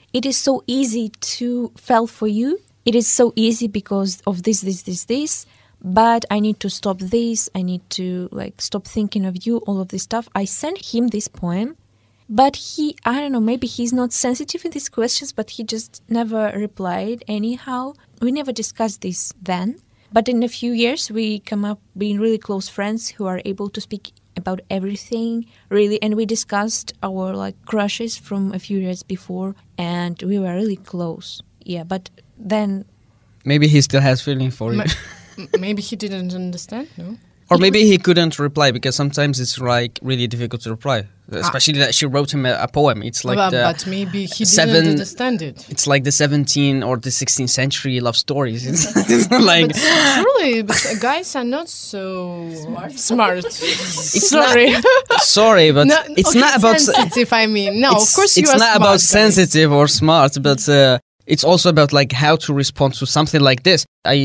it is so easy to fall for you. It is so easy because of this, this, this, this. But I need to stop this. I need to like stop thinking of you, all of this stuff. I sent him this poem. But he, I don't know, maybe he's not sensitive in these questions, but he just never replied anyhow. We never discussed this then. But in a few years, we come up being really close friends who are able to speak about everything, really. And we discussed our like crushes from a few years before, and we were really close. Yeah, but then... Maybe he still has feeling for you. Ma- maybe he didn't understand, no? Or maybe he couldn't reply because sometimes it's like really difficult to reply. Especially ah. that she wrote him a, a poem. It's like well, the but maybe he seven, didn't understand it. It's like the seventeenth or the sixteenth century love stories. It's, it's like but truly, but guys are not so smart. Smart. It's sorry, not, sorry, but no, it's okay, not about sensitive. I mean, no, of course you it's are not smart, about guys. sensitive or smart, but uh, it's also about like how to respond to something like this.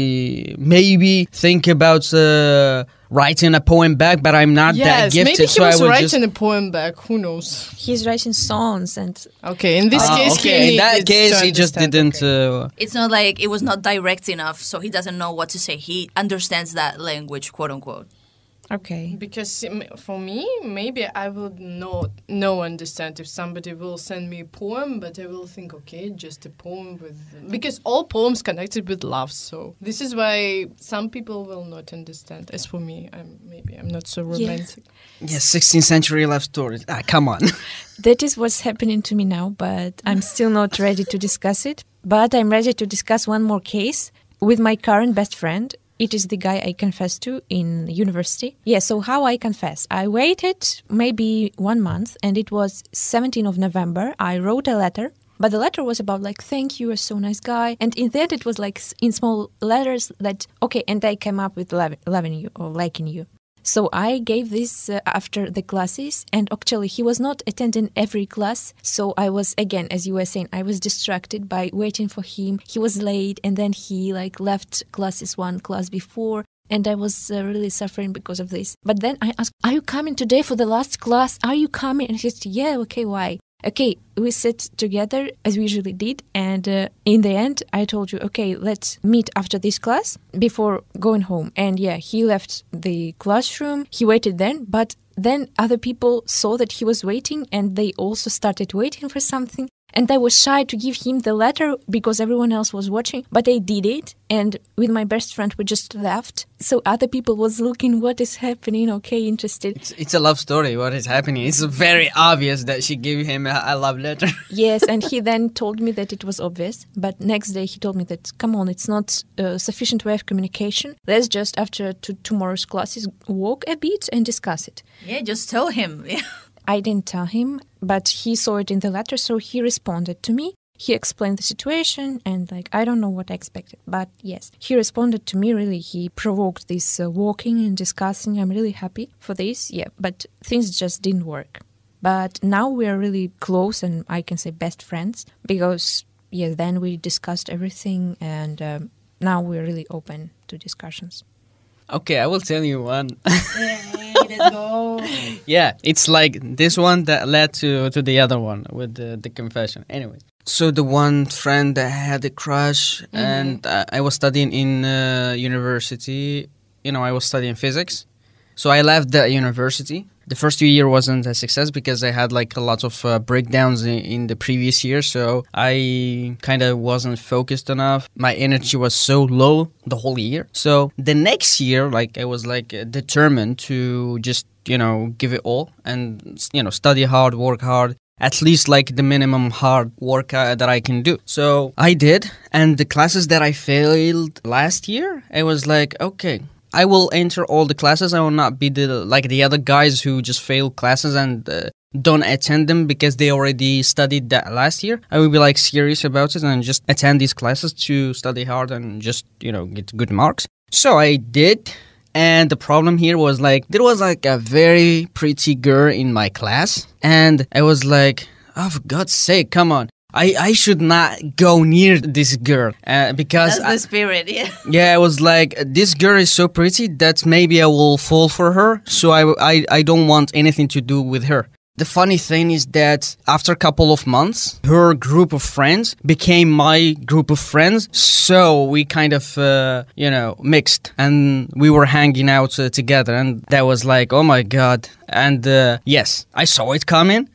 I maybe think about. Uh, Writing a poem back, but I'm not yes, that gifted. Maybe he so was I would writing just... a poem back. Who knows? He's writing songs and... Okay, in this uh, case, okay. he in that needed case, to he just understand. didn't. Uh... It's not like it was not direct enough, so he doesn't know what to say. He understands that language, quote unquote. Okay. Because for me, maybe I would not know understand if somebody will send me a poem, but I will think, okay, just a poem with... Because all poems connected with love, so this is why some people will not understand. As for me, I'm maybe I'm not so romantic. Yes, yeah, sixteenth century love stories. Ah, come on. That is what's happening to me now, but I'm still not ready to discuss it. But I'm ready to discuss one more case with my current best friend. It is the guy I confessed to in university. Yeah, so how I confess? I waited maybe one month, and it was seventeenth of November. I wrote a letter, but the letter was about like, thank you, you're so nice guy. And in that it was like in small letters that, okay, and I came up with loving, loving you or liking you. So I gave this uh, after the classes, and actually he was not attending every class. So I was, again, as you were saying, I was distracted by waiting for him. He was late, and then he like left classes one class before, and I was uh, really suffering because of this. But then I asked, are you coming today for the last class? Are you coming? And he said, yeah, okay, why? Okay, we sit together as we usually did, and uh, in the end, I told you, okay, let's meet after this class before going home. And yeah, he left the classroom, he waited then, but then other people saw that he was waiting, and they also started waiting for something. And I was shy to give him the letter because everyone else was watching, but I did it. And with my best friend, we just left. So other people was looking, what is happening? Okay, interested. It's, it's a love story. What is happening? It's very obvious that she gave him a, a love letter. Yes, and he then told me that it was obvious. But next day he told me that, come on, it's not a sufficient way of communication. Let's just, after to tomorrow's classes, walk a bit and discuss it. Yeah, just tell him. Yeah. I didn't tell him, but he saw it in the letter, so he responded to me. He explained the situation, and like I don't know what I expected, but yes, he responded to me. Really, he provoked this uh, walking and discussing. I'm really happy for this. Yeah, but things just didn't work. But now we are really close, and I can say best friends because yeah, then we discussed everything, and um, now we're really open to discussions. Okay, I will tell you one. Hey, let's go. Yeah, it's like this one that led to, to the other one with the, the confession. Anyway, so the one friend that had a crush, mm-hmm. and uh, I was studying in uh, university. You know, I was studying physics. So I left the university. The first two year wasn't a success because I had like a lot of uh, breakdowns in, in the previous year. So I kind of wasn't focused enough. My energy was so low the whole year. So the next year, like I was like uh, determined to just, you know, give it all and, you know, study hard, work hard. At least like the minimum hard work uh, that I can do. So I did. And the classes that I failed last year, I was like, okay, I will enter all the classes. I will not be the like the other guys who just fail classes and uh, don't attend them because they already studied that last year. I will be like serious about it and just attend these classes to study hard and just, you know, get good marks. So I did. And the problem here was like there was like a very pretty girl in my class. And I was like, oh, for God's sake, come on. I, I should not go near this girl uh, because that's the spirit, yeah. I, yeah, I was like, this girl is so pretty that maybe I will fall for her. So I, I, I don't want anything to do with her. The funny thing is that after a couple of months, her group of friends became my group of friends. So we kind of, uh, you know, mixed and we were hanging out uh, together. And that was like, oh my God. And uh, yes, I saw it coming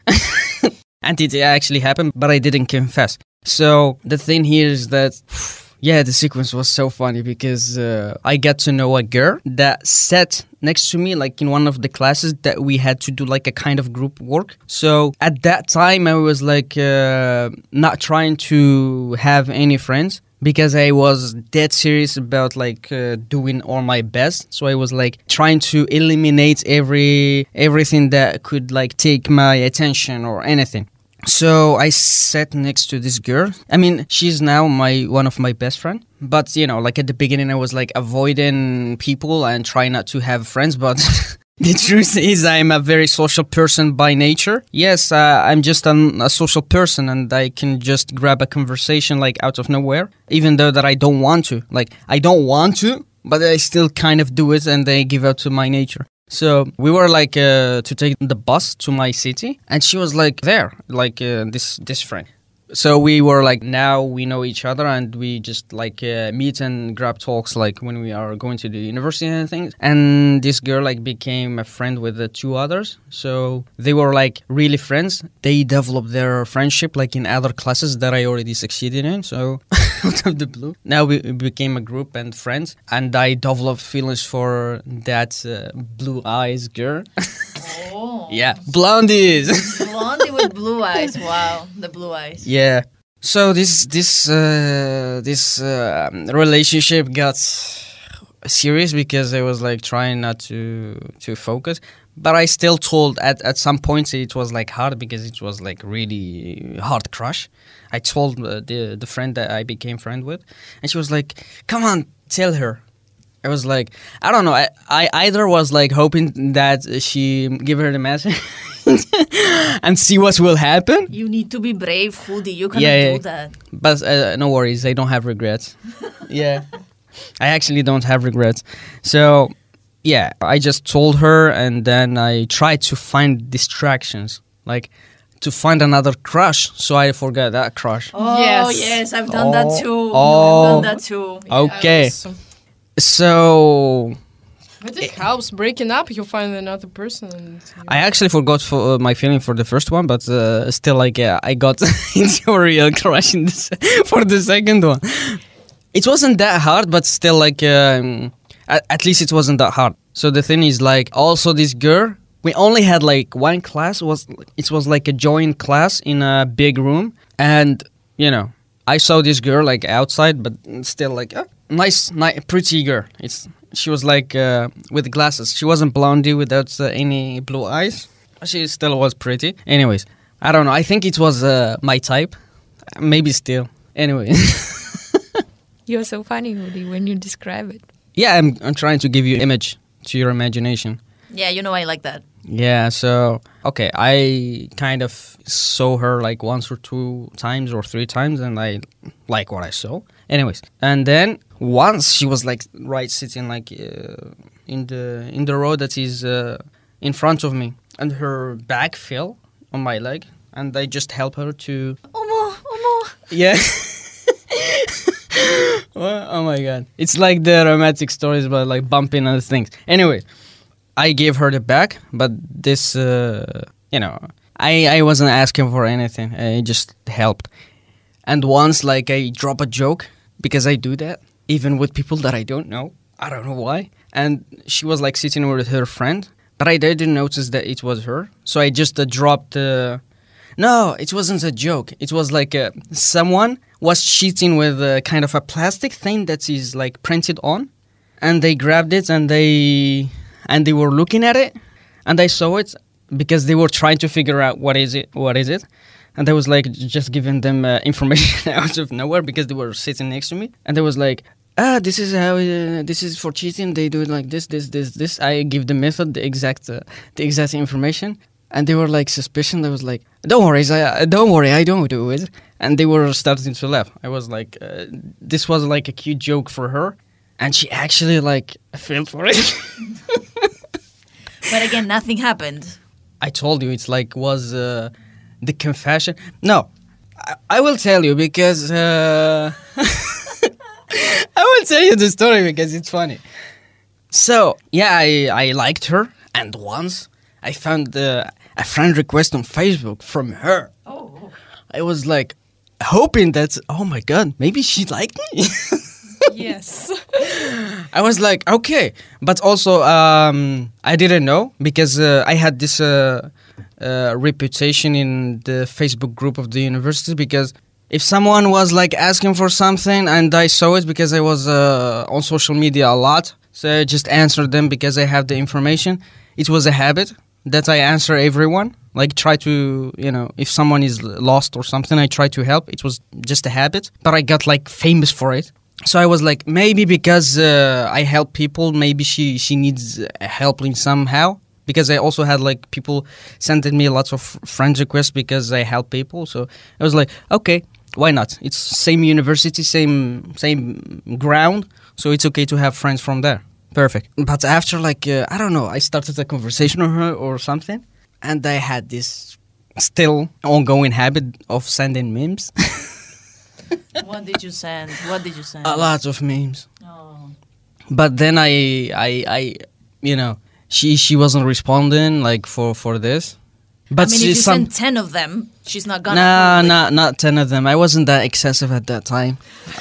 and it actually happened, but I didn't confess. So the thing here is that... Yeah, the sequence was so funny because uh, I got to know a girl that sat next to me, like in one of the classes that we had to do like a kind of group work. So at that time, I was like uh, not trying to have any friends because I was dead serious about like uh, doing all my best. So I was like trying to eliminate every everything that could like take my attention or anything. So I sat next to this girl. I mean, she's now my one of my best friend. But, you know, like at the beginning, I was like avoiding people and trying not to have friends. But the truth is I'm a very social person by nature. Yes, uh, I'm just an, a social person and I can just grab a conversation like out of nowhere. Even though that I don't want to. Like, I don't want to, but I still kind of do it and I give out to my nature. So we were like uh, to take the bus to my city and she was like there, like uh, this this friend. So we were like, now we know each other and we just like uh, meet and grab talks like when we are going to the university and things. And this girl like became a friend with the two others. So they were like really friends. They developed their friendship like in other classes that I already succeeded in. So out of the blue, now we became a group and friends. And I developed feelings for that uh, blue eyes girl. Oh. Yeah, blondies. Blondie with blue eyes. Wow, the blue eyes. Yeah. So this this uh, this uh, relationship got serious because I was like trying not to to focus, but I still told at at some points it was like hard because it was like really hard crush. I told uh, the the friend that I became friend with, and she was like, "Come on, tell her." I was like, I don't know. I, I either was like hoping that she give her the message and see what will happen. You need to be brave, Hudi. You cannot Yeah, yeah. do that. But uh, no worries, I don't have regrets. Yeah, I actually don't have regrets. So yeah, I just told her and then I tried to find distractions, like to find another crush. So I forgot that crush. Oh, Yes. yes, I've done Oh. that too. Oh. I've done that too. Okay, Also. so But it helps. Breaking up, you find another person. And I actually forgot for uh, my feeling for the first one, but uh, still, like, yeah, I got into a real crush in this, for the second one. It wasn't that hard, but still, like, um, at, at least it wasn't that hard. So the thing is, like, also this girl, we only had like one class. Was it was like a joint class in a big room, and you know, I saw this girl like outside, but still, like, oh, nice, nice, pretty girl. It's. She was like uh, with glasses. She wasn't blondie without uh, any blue eyes. She still was pretty. Anyways, I don't know. I think it was uh, my type. Maybe still. Anyway. You're so funny, Hudi, when you describe it. Yeah, I'm, I'm trying to give you image to your imagination. Yeah, you know I like that. Yeah, so, okay, I kind of saw her like once or two times or three times and I like what I saw. Anyways, and then once she was like right sitting like uh, in the in the row that is uh, in front of me and her bag fell on my leg and I just helped her to... Omo, omo. Yeah. Well, oh my god. It's like the romantic stories about like bumping and things. Anyway, I gave her the bag, but this, uh, you know, I, I wasn't asking for anything. I just helped. And once, like, I drop a joke, because I do that, even with people that I don't know. I don't know why. And she was, like, sitting with her friend, but I didn't notice that it was her. So I just uh, dropped... Uh, no, it wasn't a joke. It was like uh, someone was cheating with a kind of a plastic thing that is, like, printed on. And they grabbed it and they... And they were looking at it, and I saw it because they were trying to figure out what is it, what is it, and I was like just giving them uh, information out of nowhere because they were sitting next to me, and I was like, ah, this is how, uh, this is for cheating. They do it like this, this, this, this. I give the method, the exact, uh, the exact information, and they were like suspicion. I was like, don't worry, I, don't worry, I don't do it, and they were starting to laugh. I was like, uh, this was like a cute joke for her. And she actually, like, fell for it. But again, nothing happened. I told you it's like was uh, the confession. No, I, I will tell you because uh, I will tell you the story because it's funny. So yeah, I I liked her, and once I found uh, a friend request on Facebook from her. Oh. I was like hoping that oh my god, maybe she liked me. Yes. I was like, okay, but also um, I didn't know because uh, I had this uh, uh, reputation in the Facebook group of the university because if someone was like asking for something and I saw it because I was uh, on social media a lot, so I just answered them because I have the information. It was a habit that I answer everyone. Like try to, you know, if someone is lost or something, I try to help. It was just a habit, but I got like famous for it. So I was like, maybe because uh, I help people, maybe she, she needs help in somehow. Because I also had like people sending me lots of friend requests because I help people. So I was like, okay, why not? It's same university, same same ground. So it's okay to have friends from there. Perfect. But after like, uh, I don't know, I started a conversation with her or something. And I had this still ongoing habit of sending memes. What did you send? What did you send? A lot of memes. Oh. But then I, I, I, you know, she she wasn't responding like for, for this. But I mean, she if you some, send ten of them, she's not gonna. Nah, probably. not not ten of them. I wasn't that excessive at that time.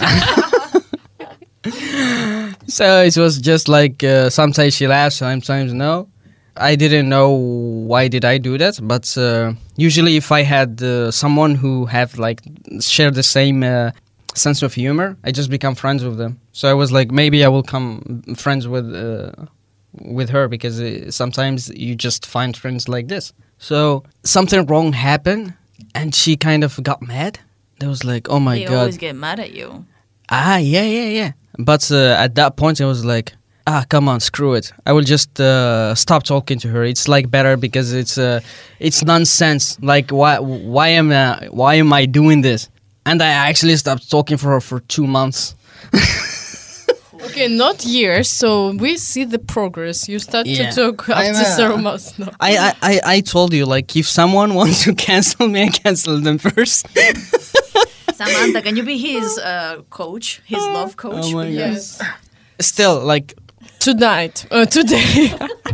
So it was just like uh, sometimes she laughs, sometimes no. I didn't know why did I do that, but uh, usually if I had uh, someone who have like share the same uh, sense of humor, I just become friends with them. So I was like, maybe I will come friends with uh, with her because uh, sometimes you just find friends like this. So something wrong happened, and she kind of got mad. It was like, oh my They god, always get mad at you. ah yeah yeah yeah. But uh, at that point, I was like, ah, come on, screw it. I will just uh, stop talking to her. It's like better because it's uh, it's nonsense. Like why why am I, why am I doing this? And I actually stopped talking for her for two months. Okay, not years. So we see the progress. You start Yeah. to talk I'm, after uh, several months now. I, I, I, I told you, like, if someone wants to cancel me, I cancel them first. Samantha, can you be his uh, coach, his love coach? Oh my god. Yes. Still, like, Tonight, uh, today.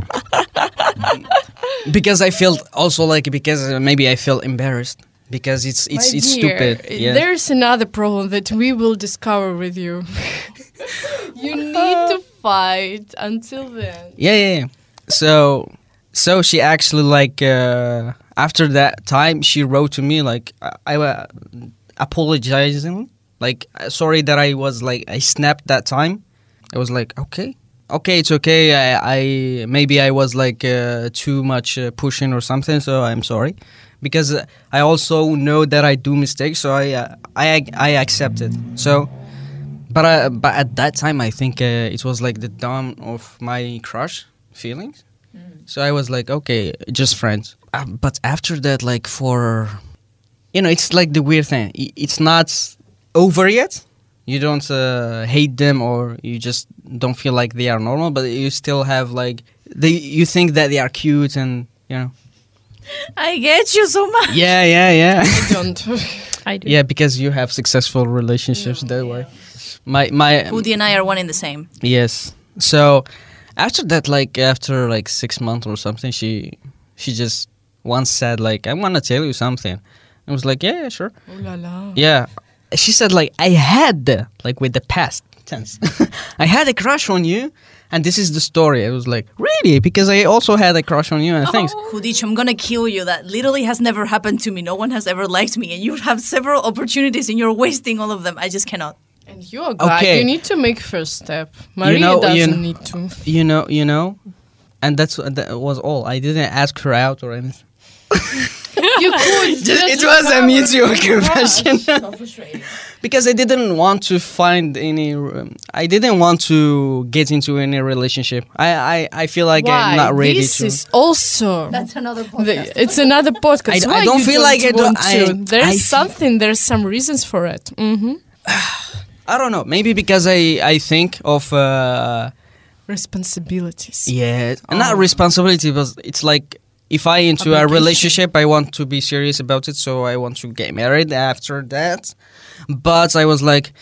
because I felt also like because uh, maybe I feel embarrassed because it's it's My it's dear, stupid. Yeah. There's another problem that we will discover with you. You need to fight until then. Yeah, yeah, yeah. So, so she actually like uh, after that time she wrote to me like I, I uh, apologizing, like uh, sorry that I was like I snapped that time. I was like okay, okay, it's okay. I, I maybe I was like uh, too much uh, pushing or something, so I'm sorry. Because uh, I also know that I do mistakes, so I uh, I I accept it. So. But uh, but at that time, I think uh, it was like the dawn of my crush feelings. Mm. So I was like, okay, just friends. Uh, but after that, like for, you know, it's like the weird thing. I- It's not over yet. You don't uh, hate them or you just don't feel like they are normal, but you still have like they. You think that they are cute and you know. I get you so much. Yeah, yeah, yeah. I don't. I do. Yeah, because you have successful relationships that way. My my. Hudi and I are one in the same. Yes. So after that, like after like six months or something, she she just once said like, "I want to tell you something." I was like, "Yeah, yeah, sure." Oh la la. Yeah. She said like, "I had the, like with the past tense, I had a crush on you, and this is the story." I was like, "Really?" Because I also had a crush on you and things. Hudic, I'm gonna kill you. That literally has never happened to me. No one has ever liked me, and you have several opportunities, and you're wasting all of them. I just cannot. And you're a guy. Okay. You need to make first step. Maria know- doesn't you kn- need to. You know, you know, and that's that was all. I didn't ask her out or anything. You could. It was a mutual confession. Because I didn't want to find any. Um, I didn't want to get into any relationship. I, I, I feel like Why? I'm not ready this to. is also. That's another The, it's another podcast. I- Why I don't you feel like I don't- want I- to? There's I- something. There's some reasons for it. Mm-hmm. I don't know. Maybe because I, I think of. Uh, Responsibilities. yeah, Oh. not responsibility, but it's like if I into a Application. relationship, I want to be serious about it, so I want to get married after that. But I was like,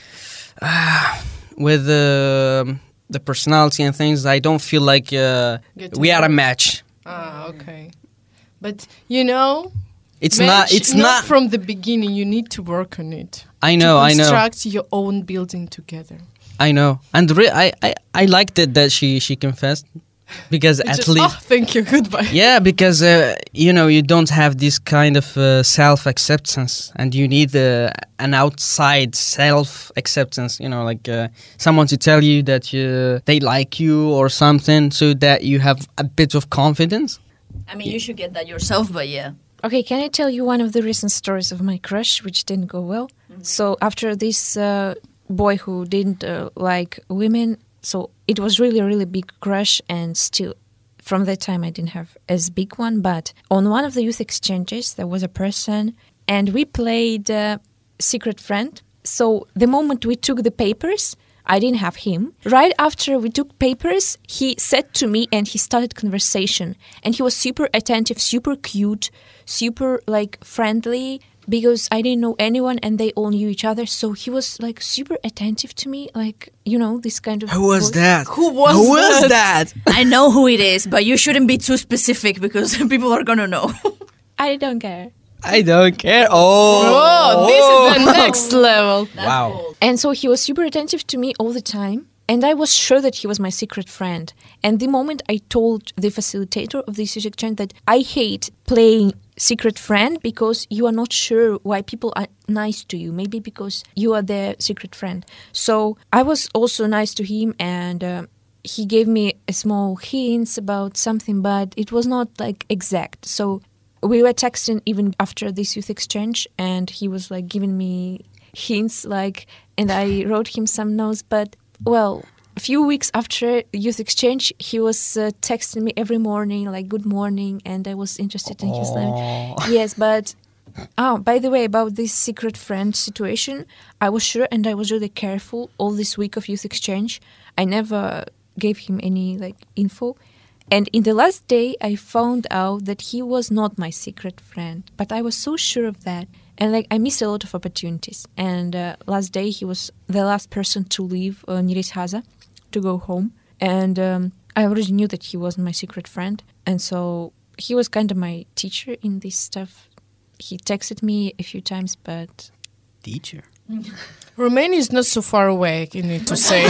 ah, with the the personality and things, I don't feel like uh, Get to we are a know. match. Ah, okay. But you know, It's match, not. It's not. from the beginning. You need to work on it. I know. to I know. construct your own building together. I know. And re- I, I, I liked it that she she confessed, because You at just, least. oh, thank you, goodbye. Yeah, because uh, you know, you don't have this kind of uh, self-acceptance, and you need uh, an outside self-acceptance. You know, like uh, someone to tell you that you, they like you or something, so that you have a bit of confidence. I mean, you should get that yourself, but yeah. Okay, can I tell you one of the recent stories of my crush, which didn't go well? So after this uh, boy who didn't uh, like women, so it was really a really big crush, and still from that time I didn't have as big one. But on one of the youth exchanges, there was a person, and we played uh, Secret Friend. So the moment we took the papers, I didn't have him. Right after we took papers, he said to me and he started conversation. And he was super attentive, super cute, super like friendly, because I didn't know anyone and they all knew each other. So he was like super attentive to me, like, you know, this kind of... Who was voice. that? Who was Who was that? that? I know who it is, but you shouldn't be too specific because people are gonna know. I don't care. I don't care. Oh, Oh, this is the next level. wow. And so he was super attentive to me all the time. And I was sure that he was my secret friend. And the moment I told the facilitator of this exchange that I hate playing secret friend because you are not sure why people are nice to you, maybe because you are their secret friend. So I was also nice to him, and uh, he gave me a small hints about something, but it was not like exact. So we were texting even after this youth exchange, and he was like giving me hints, like, and I wrote him some notes. But well, a few weeks after youth exchange, he was uh, texting me every morning, like "Good morning," and I was interested in his life. Yes, but oh, by the way, about this secret friend situation, I was sure, and I was really careful all this week of youth exchange. I never gave him any like info. And in the last day, I found out that he was not my secret friend. But I was so sure of that. And like I missed a lot of opportunities. And uh, last day, he was the last person to leave uh, Nirishaza to go home. And um, I already knew that he wasn't my secret friend. And so he was kind of my teacher in this stuff. He texted me a few times, but... Teacher. Romania is not so far away, you need to say.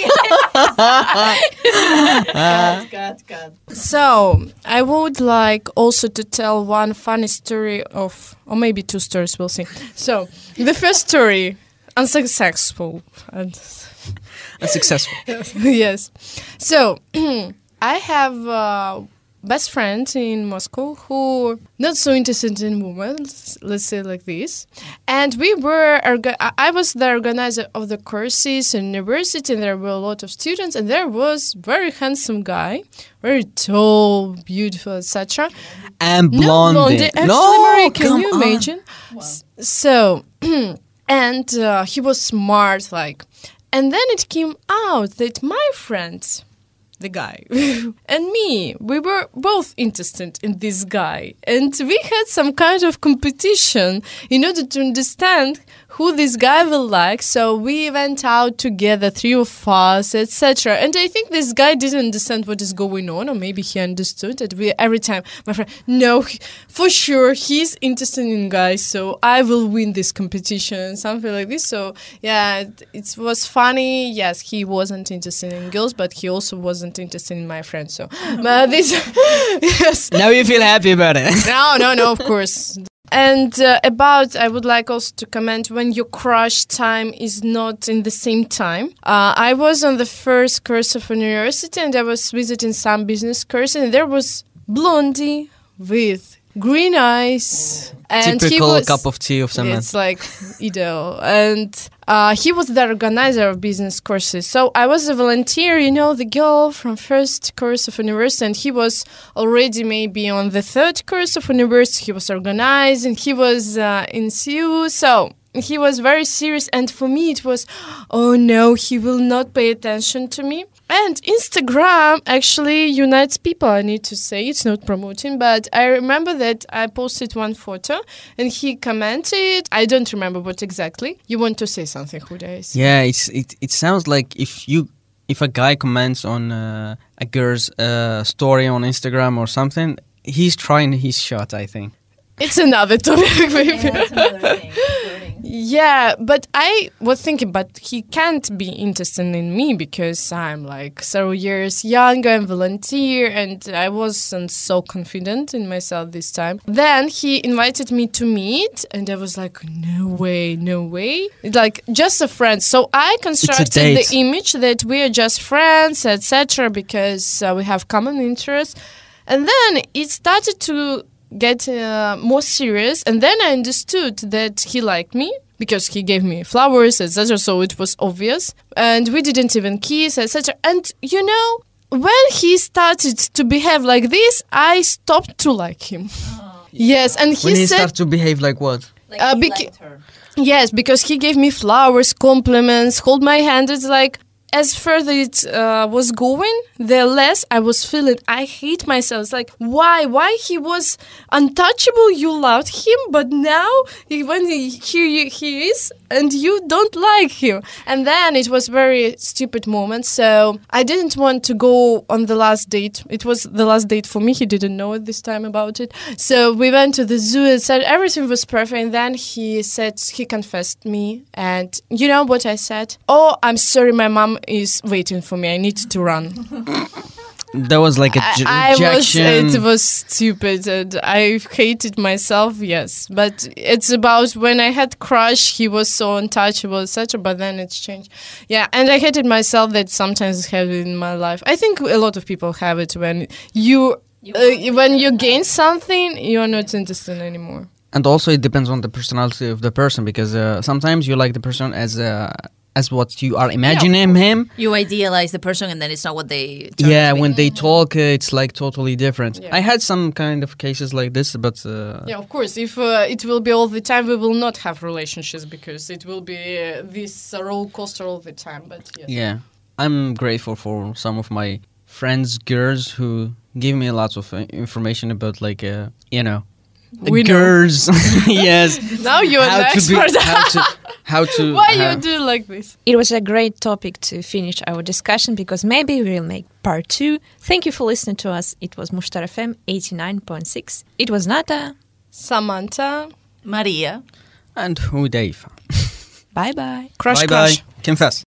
God, God, God. So, I would like also to tell one funny story of, or maybe two stories, we'll see. So, the first story, unsuccessful. And Unsuccessful. yes. So, I have a best friend in Moscow who not so interested in women, let's say like this. And we were, orga- I was the organizer of the courses in university, and there were a lot of students, and there was very handsome guy, very tall, beautiful, et cetera. And No, blonde. blonde. Actually, No, Marie, can come you on. imagine? S- So, and uh, he was smart, like. And then it came out that my friends, the guy, and me, we were both interested in this guy. And we had some kind of competition in order to understand who this guy will like. So we went out together, three of us, et cetera. And I think this guy didn't understand what is going on, or maybe he understood that we every time, my friend, no, he- for sure, he's interested in guys, so I will win this competition, something like this. So yeah, it, it was funny. Yes, he wasn't interested in girls, but he also wasn't interested in my friend. So, but this, yes. Now you feel happy about it. No, no, no, of course. And uh, about, I would like also to comment when your crush time is not in the same time. Uh, I was on the first course of university, and I was visiting some business course, and there was Blondie with green eyes. And he Typical was, cup of tea of someone. it's like ideal. And uh, he was the organizer of business courses. So I was a volunteer, you know, the girl from first course of university, and he was already maybe on the third course of university. He was organizing, he was uh, in C U. So he was very serious. And for me, it was, oh no, he will not pay attention to me. And Instagram actually unites people, I need to say. It's not promoting, but I remember that I posted one photo and he commented. I don't remember what exactly. You want to say something, Hudais? Yeah, it's it. It sounds like if you if a guy comments on uh, a girl's uh, story on Instagram or something, he's trying his shot, I think. It's another topic, maybe. Yeah, that's another thing. Flirting. Yeah, but I was thinking, but he can't be interested in me because I'm like several years younger and volunteer, and I wasn't so confident in myself this time. Then he invited me to meet, and I was like, no way, no way. Like, just a friend. So I constructed date. the image that we are just friends, et cetera, because uh, we have common interests. And then it started to get uh, more serious, and then I understood that he liked me because he gave me flowers, et cetera. So it was obvious, and we didn't even kiss, et cetera. And you know, when he started to behave like this, I stopped to like him. Oh. Yes, and he when he said, starts to behave like what? Like Uh, he bec- liked her. yes, because he gave me flowers, compliments, hold my hand. It's like, as further it uh, was going, the less I was feeling. I hate myself. It's like, why? Why he was untouchable? You loved him, but now he, when he, here he is, and you don't like him. And then it was very stupid moment. So I didn't want to go on the last date. It was the last date for me. He didn't know at this time about it. So we went to the zoo and said everything was perfect. And then he said, he confessed me. And you know what I said? Oh, I'm sorry, my mom is waiting for me. I need to run. That was like a j- I, I was, rejection. it was stupid and I hated myself, yes. But it's about when I had crush, he was so untouchable, et cetera. But then it's changed. Yeah, and I hated myself that sometimes I have it in my life. I think a lot of people have it when you, uh, when you gain something, you're not interested anymore. And also it depends on the personality of the person, because uh, sometimes you like the person as uh, as what you are imagining him. You idealize the person, and then it's not what they. turn Yeah, out to be. when they talk, uh, it's like totally different. Yeah. I had some kind of cases like this, but uh, Yeah, of course. If uh, it will be all the time, we will not have relationships because it will be uh, this uh, roller coaster all the time. But yes. yeah, I'm grateful for some of my friends, girls, who give me lots of uh, information about, like, uh, you know, the We know. girls. Yes. Now you're an how to be, expert. how to how to Why how- you do like this? It was a great topic to finish our discussion because maybe we'll make part two. Thank you for listening to us. It was Mushtar F M eighty-nine point six. It was Nata. Samantha. Maria. and Hudaifa. Bye bye. Crush, Bye crush. bye. Confess.